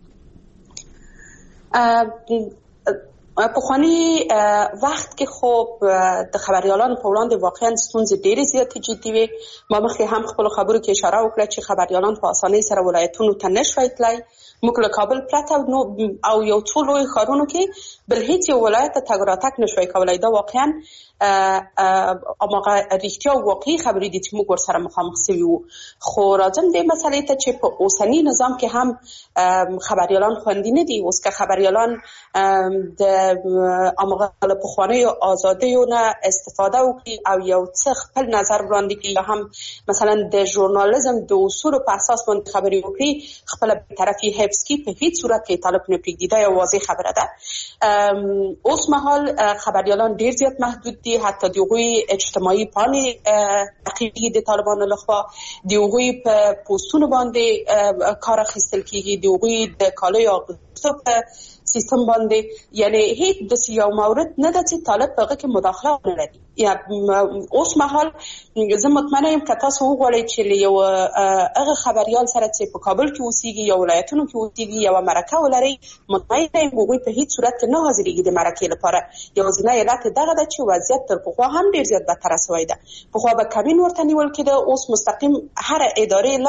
پخوانی وخت کې خب د خبريالانو په وړاندې واقعا ستونزې ډېرې زیاتې جدي وي ما مخکې هم خپل خبرو کې اشاره وکړه چې خبريالان په اسانۍ سره ولایتونو ته نشوي تلای موږ له کابل پرته او یو څو لوی ښارونو کې بل هیڅ یو ولایت ته تګ راتګ نشوي کولای دا واقعا اماغه رښتیا واقعي خبرې دي چې موږ ورسره مخامخ شوي وو خو راځم دې مسلې ته چې په اوسنی نظام کې هم خبريالان خوندي نه دي اوس که خبريالان د اماغه له پخوانیو آزادیو نه استفاده وکړي او یو څه خپل نظر وړاندې کړي یا هم مثلا د ژورنالیزم د اصولو په اساس باندې خبرې وکړي خپل طرفي حفظ کړي په هیڅ صورت کې طالب نه پرېږدي دا یو واضح خبره ده اوس مهال خبريالان ډېر زیات محدود دي حتی دغوی اجتماعي پاڼې تعقیبېږي د طالبانو لخوا دغوی په پوسټونو باندې کار اخیستل کېږي دغوی د کالیو اغوستو په سیستم باندې یعنی هیڅ د یو مورد نه د چې طالب هغه کې مداخله نه لري یا اوس مهال زه مطمئنه یم که تاسو وغواړئ چې یو هغه خبريال سره چې په کابل کې اوسېږي یا ولایتونو کې اوسېږي یو مرکه ولري مطمئنه یم هغوی په هیڅ صورت نه حاضرېږي د مرکې لپاره یوازینی علت دغه ده چې وضعیت تر پخوا هم ډېر زیات بدتره سوی ده پخوا به کمین ورته نیول کېده اوس مستقیم هر ادارې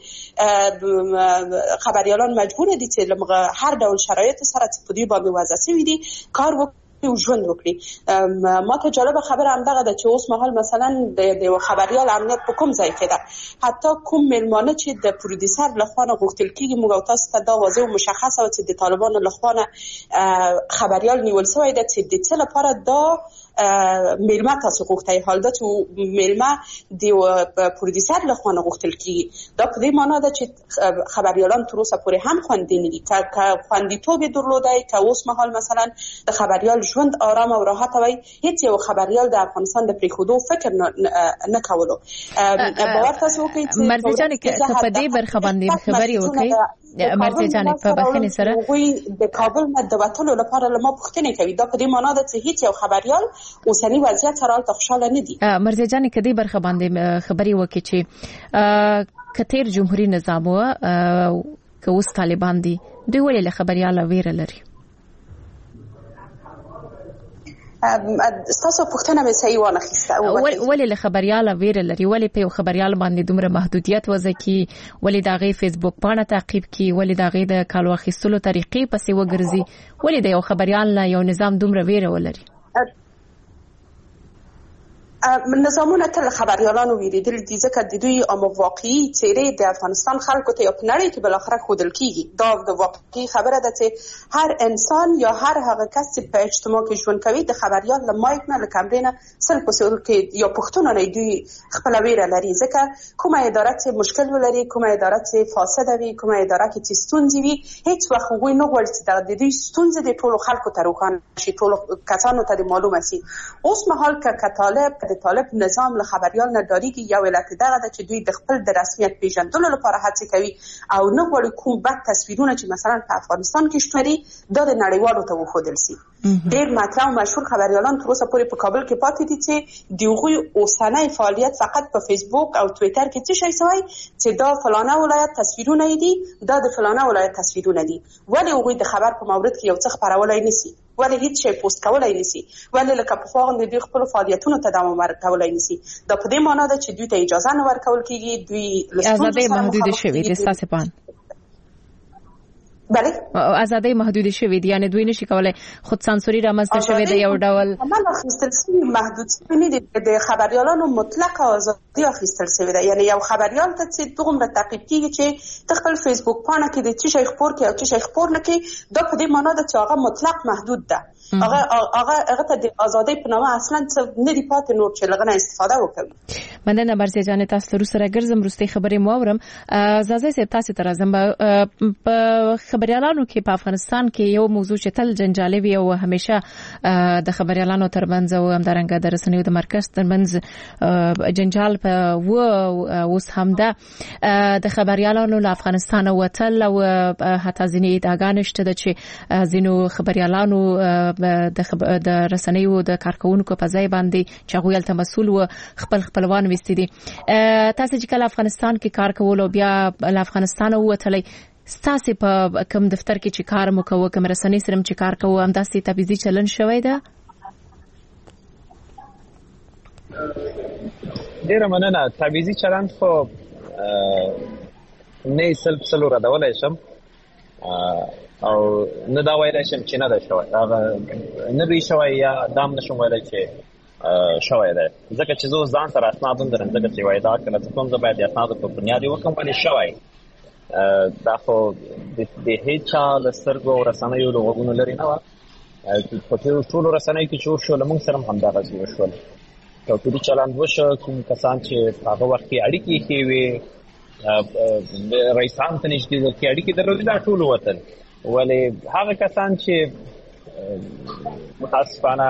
لاندې خبريالان مجبور دي چې هر ډول شرایط سره په دې باندې وضع شوی دي کار وکړي او ژوند وکړي ما ته جالب خبره هم دغه ده چې اوس مهال مثلا د خبريال امنیت په کوم ځای کې ده حتی کوم ملمانه چې د پروډوسر لخوا غوښتل کېږي موږ تاسو ته دا واضح او مشخصه و چې د طالبانو لخوا خبريال نیول شوی ده چې د څه لپاره دا ملمه تاسو غوښتای حال دا چې ملمه د پروډوسر لخوا غوښتل کېږي دا په دې معنی ده چې خبريالان تر اوسه پورې هم خوندي نه دي که خوندیتوب درلودای که اوس مهال مثلا د خبريال ژوند آرام او راحت وي هیڅ یو خبريال د افغانستان د پریښودو فکر نه کولو باور تاسو کوي چې مرزي جان که په دې برخه باندې خبري وکړي مرزي جان په بخښنې سره د کابل نه د وټلو لپاره لمو پوښتنه کوي دا په دې معنی ده چې هیڅ یو خبريال اوسنی وضعیت سره ته خوشاله نه دي مرزي جان کدي برخه باندې خبري وکړي چې کتیر جمهوریت نظام و که اوس طالبان دي دوی ولې له خبريال ویره لري تاسو پوښتنه مې صحیح ونه خسته ولې له خبريال ویره لري ولې په خبريال باندې دومره محدودیت وځي کی ولې داغه فیسبوک باندې تعقیب کی ولې داغه د کالو اخیستلو طریقې پسې وګرځي ولې د یو خبريال نه یو نظام دومره ویره ولري نظامونه تل خبريالانو ویریدل دي ځکه د دوی واقعي څیرې د افغانستان خلکو ته په نړۍ کې بالاخره ښودل کیږي. دا د واقعي خبره ده چې هر انسان یا هر هغه کس چې په اجتماع کې ژوند کوي د خبريال له مایک نه له کمرې نه سل په سل کې یا پښتون نه دوی خپل ویره لري. ځکه کومه اداره چې مشکل ولري، کومه اداره چې فاسده وي، کومه اداره کې چې ستونزې وي، هیڅ وخت هغوی نه غواړي چې د دوی ستونزې د ټولو خلکو ته روښانه شي، ټولو کسانو ته معلومه شي. اوس مهال که طالب نظام له خبريال نه ډاریږي، یو علت دغه ده چې دوی د خپل د رسمیت پیژندلو لپاره هڅه کوي او نه غواړي کوم بد تصویرونه چې مثلا په افغانستان کې شته دا د نړیوالو ته وښودل شي. ډېر مطرح او مشهور خبريالان تر اوسه پورې په کابل کې پاتې دي چې د هغوی اوسنی فعالیت فقط په فیسبوک او ټویټر کې څه شی سوی چې دا فلانه ولایت تصویرونه دي، دا د فلانه ولایت تصویرونه دي. ولې هغوی د خبر په مورد کې یو څه خپرولای نشي؟ ولې هیڅ شی پوسټ کولای نشي؟ ولې لکه پخوا غوندې دوی خپلو فعالیتونو ته دوام ورکولی نشي؟ دا په دې معنا ده چې دوی ته اجازه نه ورکول کېږي، دوی ازادۍ محدودې شوې دي. ستاسې پان بله ازادۍ محدودې شوې دي، یعنې دوی نشي کولای خود سانسوري رامنځته شوې ده. یو ډول عمل اخیستل شوي محدود شوي نه دي، د خبریالانو مطلق ازادي اخیستل شوې ده. یعنې یو خبریال ته چې دومره تعقیب کېږي چې ته خپل فیسبوک پاڼه کې د څه شی خپور کړې او څه شی خپور نه کړې، دا په دې معنا ده چې هغه مطلق محدود ده. هغه ته د ازادۍ په نامه اصلا څه نه دي پاتې نور چې له هغه نه استفاده وکړي. مننه مرزیه جانې، تاسو له سره ګرځم، وروستۍ خبرې مو اورم. زازۍ صاحب تاسو ته راځم. په خبريالانو کې په افغانستان کې یو موضوع چې تل جنجالي وي او همیشه د خبريالانو ترمنځ او همدارنګه د رسنیو د مرکز ترمنځ جنجال په اوس هم ده د خبريالانو له افغانستان وتل او حتی ځینې ادعاګانې شته چې ځینو خبريالانو د رسنیو د کارکونکو په ځای باندې چې هغوی هلته مسؤل و خپلوان ویستي دي. تاسو چې کله افغانستان کې کار کول او بیا له افغانستان ووتلی، ستاسې په کوم دفتر کې چې کار مو کوه، کوم رسنۍ سره چې کار کوه، همداسې تبعیضي چلن شوی ده؟ ډېره مننه. تبعیضي چلن خو نه سل په سلو ردولی شم او نه دا ویلی شم چې نه ده شوی، نه دوی شوی یا دام نشم ویلی چې شوی ده، ځکه چې زه ځان سره اسناد هم درم، ځکه چې یو ادعا کله څه کوم زه باید د اسنادو په بنیاد یې وکړم ولې شوی. دا خو د هیڅ چا له سترګو او رسنیو له غوږونو لرې نه وه. په ټولو رسنیو کې چې وشول موږ سره هم همدغسې وشول. توپیري چلند وشو. کوم کسان چې په هغه وخت کې اړیکې ښې وې رئیسان ته نږدې ول کې اړیکې درلودې، دا ټول وتل. ولې هغه کسان چې متاسفانه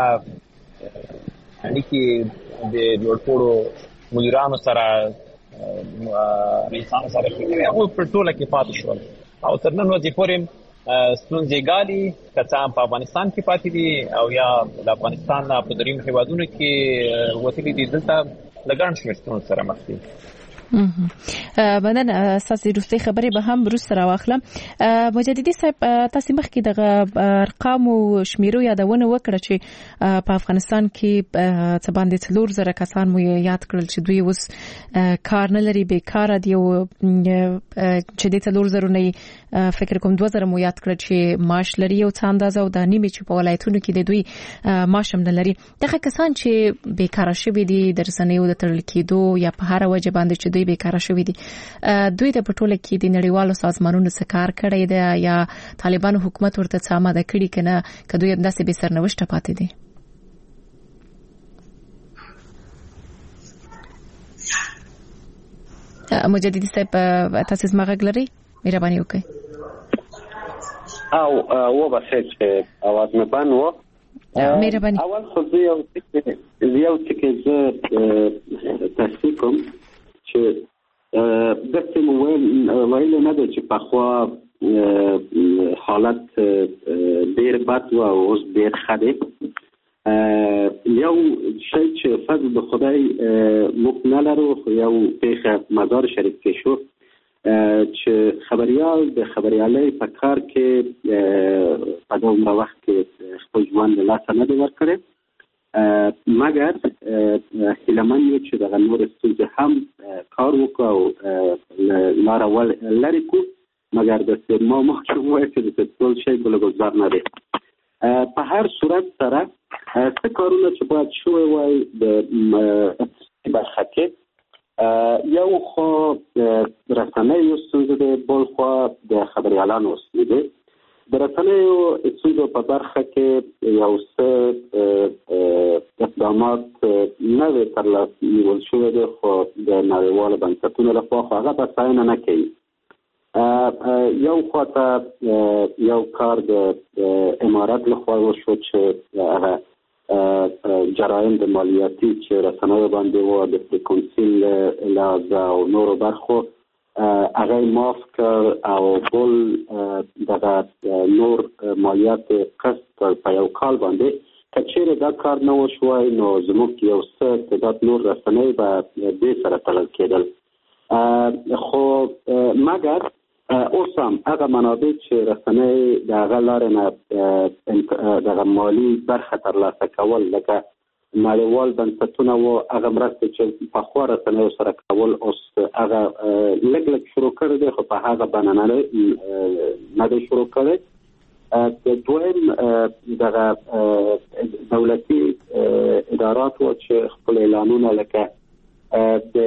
اړیکې د لوړپوړو مدیرانو سره رئیسانو سره ښې کوي، هغوی په ټوله کې پاتې شول او تر نن ورځې پورې ستونزې ګالي، که څه هم په افغانستان کې پاتې دي او یا د افغانستان په دریمو هېوادونو کې وتلي دي، دلته له ګڼ شمېر ستونزو سره مخ دي. مننه. اساسي وروستۍ خبرې به هم وروسته راواخلم. مجددي صاحب، تاسو مخکې د ارقام او شمیرو یادونه وکړه چې په افغانستان کې څه باندې 4,000 کسان مو یاد کړل چې دوی اوس کار نه لري، بیکاره دي، او چې د 4,000 نه فکر کوم 2,000 مو یاد کړل چې معاش لري او څه اندازه، او د نیمه چې په ولایتونو کې د دوی معاش هم نه لري. دغه کسان چې بیکاره شوي دي د رسنیو د تړل کېدو یا په هر وجه باندې چې دوی بیکاره شوي دي، دوی د پټوله کې د نړیوالو سازمانونو څخه کار کړی دی یا طالبانو حکومت ورته څه آماده کړي کنه، که دوی همداسې بې سرنوشته پاتې دي؟ مجددي صاحب، تاسو زما غږ لرئ؟ مهرباني وکړئ. او وبخښئ چې اواز مې بند و. مهرباني. اول خو زه یو څه زه تصحیح کوم چې دغه ویل نه ده چې پخوا حالت ډېر بد و او اوس ډېر ښه دی. یو شی چې فضل د خدای موږ نه لرو، خو یو پیښه مزار شریف کې شو چې خبریال د خبریالۍ په کار کې په دومره وخت کې خپل ژوند له لاسه نه دی ورکړی، مګر هیلهمن یو چې دغه نور ستونزې هم کار وکړو او لاره لرې کړو، مګر د ما مخکې وویل چې د ټول شی بله ګزار نه دی. په هر صورت سره څه کارونه چې باید شوی وای د اقتصادي برخه کې یو خو رسنیو ستونزه ده، بل خو د خبریالانو ستونزه ده. د رسنیو ستونزو په برخه کې یو څه اقدامات نه وي ترلاسه نیول شوي دي، خو د نړیوالو بنسټونو لخوا خو هغه بساینه نه کوي. یو خواته یو کار د امارات لخوا وشو چې هغه جرایم د مالیاتي چې رسنیو باندې و د فریکونسي له او نورو برخو هغه معاف کړ او بل دغه نور مالیات قسط په یو کال باندې که چیرې دا کار نه وشوی نو زموږ یو څه تعداد نور رسنۍ به دې سره تړل کېدل. خو مګر اوس هم هغه منابع چې رسنۍ د هغه لارې نه دغه مالي برخه ترلاسه کول لکه نړیوال بنسټونه و هغه مرستې چې پخوا رسنیو سره کول اوس هغه لږ لږ شروع کړی دی، خو په هغه بڼه نه دی شروع کړی. دویم دغه دولتي ادارات و چې خپل اعلانونه لکه د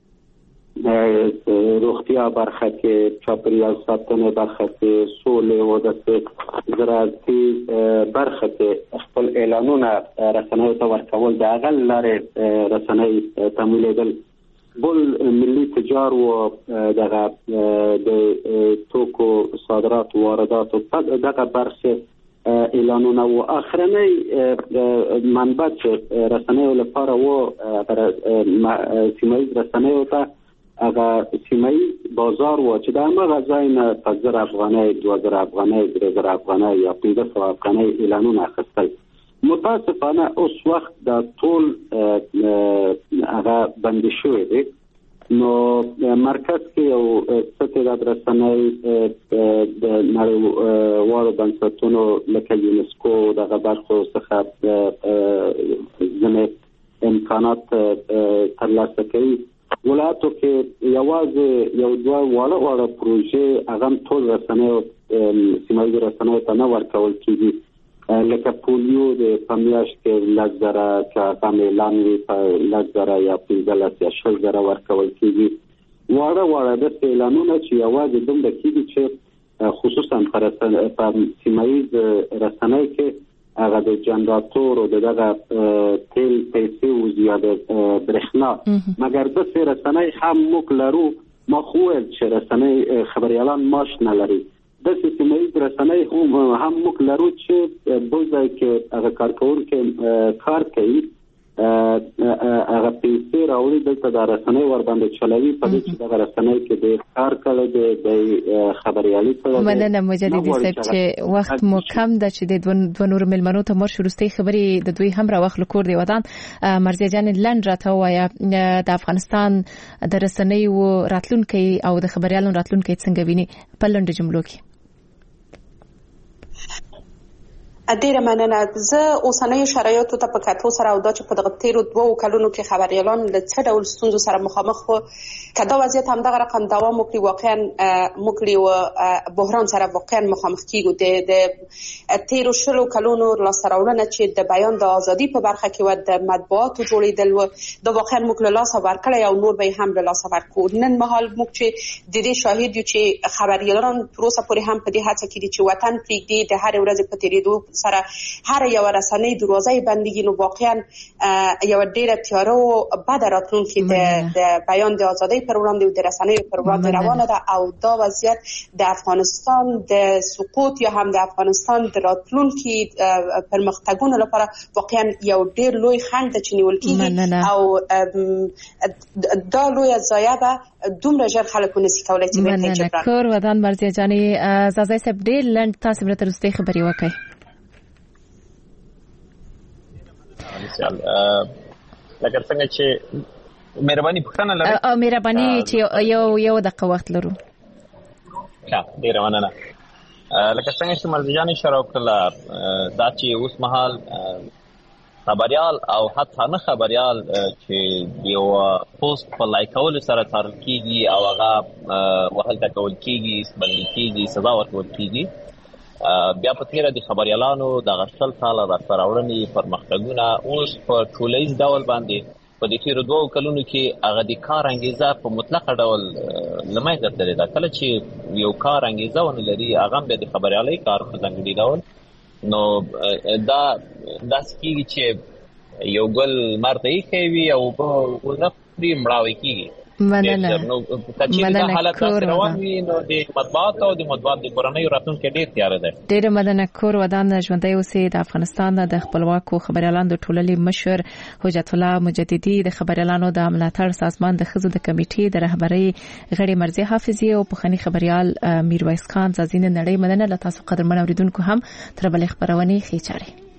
روغتیا برخه کې، چاپیریال ساتنې برخه کې، سولې او د زراعتي برخه کې خپل اعلانونه رسنیو ته ورکول د هغه لارې رسنۍ تمویلېدل. بل ملي تجار و دغه د توکو صادرات و واردات دغه برخه اعلانونه و اخرنۍ منبع چې رسنیو لپاره و سیمایي رسنیو ته هغه سیمایي بازار و چې د هماغه ځای نه په 1000 افغانۍ 2000 افغانۍ 3000 افغانۍ یا 1500 افغانۍ اعلانونه اخیستل. متاسفانه اوس وخت د ټول هغه بندي شوی دی. نو مرکز کې یو څه تعداد رسنۍ د نړیوالو بنسټونو لکه یونسکو دغه برخو څخه ځینې امکانات ترلاسه کوي. ولایتو کې یوازې یو دوه واړه پروژې هغه ټول رسنیو سیمایي رسنیو ته نه ورکول کېږي، لکه پولیو د پمیاشت کې 10,000 چې هغه اعلان وي په 10,000 یا 15,000 یا 20,000 ورکول کېږي. واړه داسې اعلانونه چې یوازې دومره کېږي چې خصوصا په سیمایي رسنۍ کې هغه د جنراتور او دغه تیل پیسې او زیاده برېښنا، مګر داسې رسنۍ هم موږ لرو. ما خو ویل چې رسنۍ خبریالان معاش نه لري. داسې سیمایي رسنۍ هم موږ لرو چې بل ځای کې هغه کارکوونکي کار کوي، هغه پیسې راوړي دلته د رسنۍ ور باندې چلوي، په دې چې د رسنۍ کې د کار کړي د خبريالي سره. مننه مجدد صاحب چې وخت مو کم ده چې د دوه نور ملمنو ته مر شروستي خبري د دوی هم را وخت لکور دی ودان. مرزي جان لند راته وایا د افغانستان د رسنۍ او راتلونکي او د خبريالو راتلونکي څنګه ویني په لند جملو کې؟ ډیره مننه. زه اوسنۍ شرایطو ته په کتو سره او دا چې په دغه تیرو 2 کلونو کې خبريالان له څه ډول ستونزو سره مخامخ وو، کدا وضعیت هم دغه رقم دوام وکړي واقعا موږ او بحران سره واقعا مخامخ کیږو. د تیرو 20 کلونو لاسراوړنه چې د بیان د ازادي په برخه کې و د مطبوعاتو جوړیدل و د واقعا موږ له لاس ورکړی او نور به هم له لاس ورکو. نن مهال موږ چې د دې شاهد یو چې خبريالان تر اوسه پورې هم په دې هڅه کې دي چې وطن پرېږدي د هر ورځ په تیریدو سره هر یو رسنۍ دروازه بندګي. نو واقعا یو ډیره تیاره او بد راتلونکي د بیان د ازادۍ پر وړاندې او د رسنیو پر وړاندې روانه ده او دا وضعیت د افغانستان د سقوط یا هم د افغانستان د راتلونکي پرمختګونو لپاره واقعا یو ډیر لوی خنډ چې نیول کیږي او دا لوی ضایعه به دومره ژر خلک نشي کولای چې به جبران کور ودان. مرزي جاني زازای سب ډیر لند تاسو به ترسته خبري وکړي. لکه څنګه چې مهرباني پښتنه لري مهرباني چې یو دقیقه وخت لرو. ښه ډیره مننه. لکه څنګه چې مرزجان اشاره وکړه دا چې اوس مهال خبريال او حتی نه خبريال چې یو پوسټ په لایکول سره تړل کیږي او هغه وهل تکول کیږي، بندي کیږي، سزا ورکول کیږي، بیا په تیره د خبريالانو د 10 سال راوړنې پرمختګونه اوس په ټولیز ډول باندې په دې تیرو 2 کلونو کې هغه د کار انګیزه په مطلق ډول لمنځه تللې ده. کله چې یو کار انګیزه ونه لري هغه به د خبريالۍ کار په ځانګړي ډول نو دا سکیږي چې یو ګل مرته یې کوي او په نفري مړاوي کیږي. مننه نو کچې دا حالت روان وي نو د مطبوعات او د مطبوعات د کورنۍ راتلونکي ډېر تیار دی. ډېر مننه کور ودان ژوندۍ اوسئ. د افغانستان د خپلواکو خبريالانو د ټولنې مشر حجت الله مجددي، د خبريالانو د ملاتړ سازمان د ښځو د کمیټې د رهبرۍ غړي مرضیه حافظي او پخوانی خبريال میرویس خان زازین نړۍ. مننه له تاسو قدرمن اوریدونکو هم تر بلې خبرونه ښې چارې.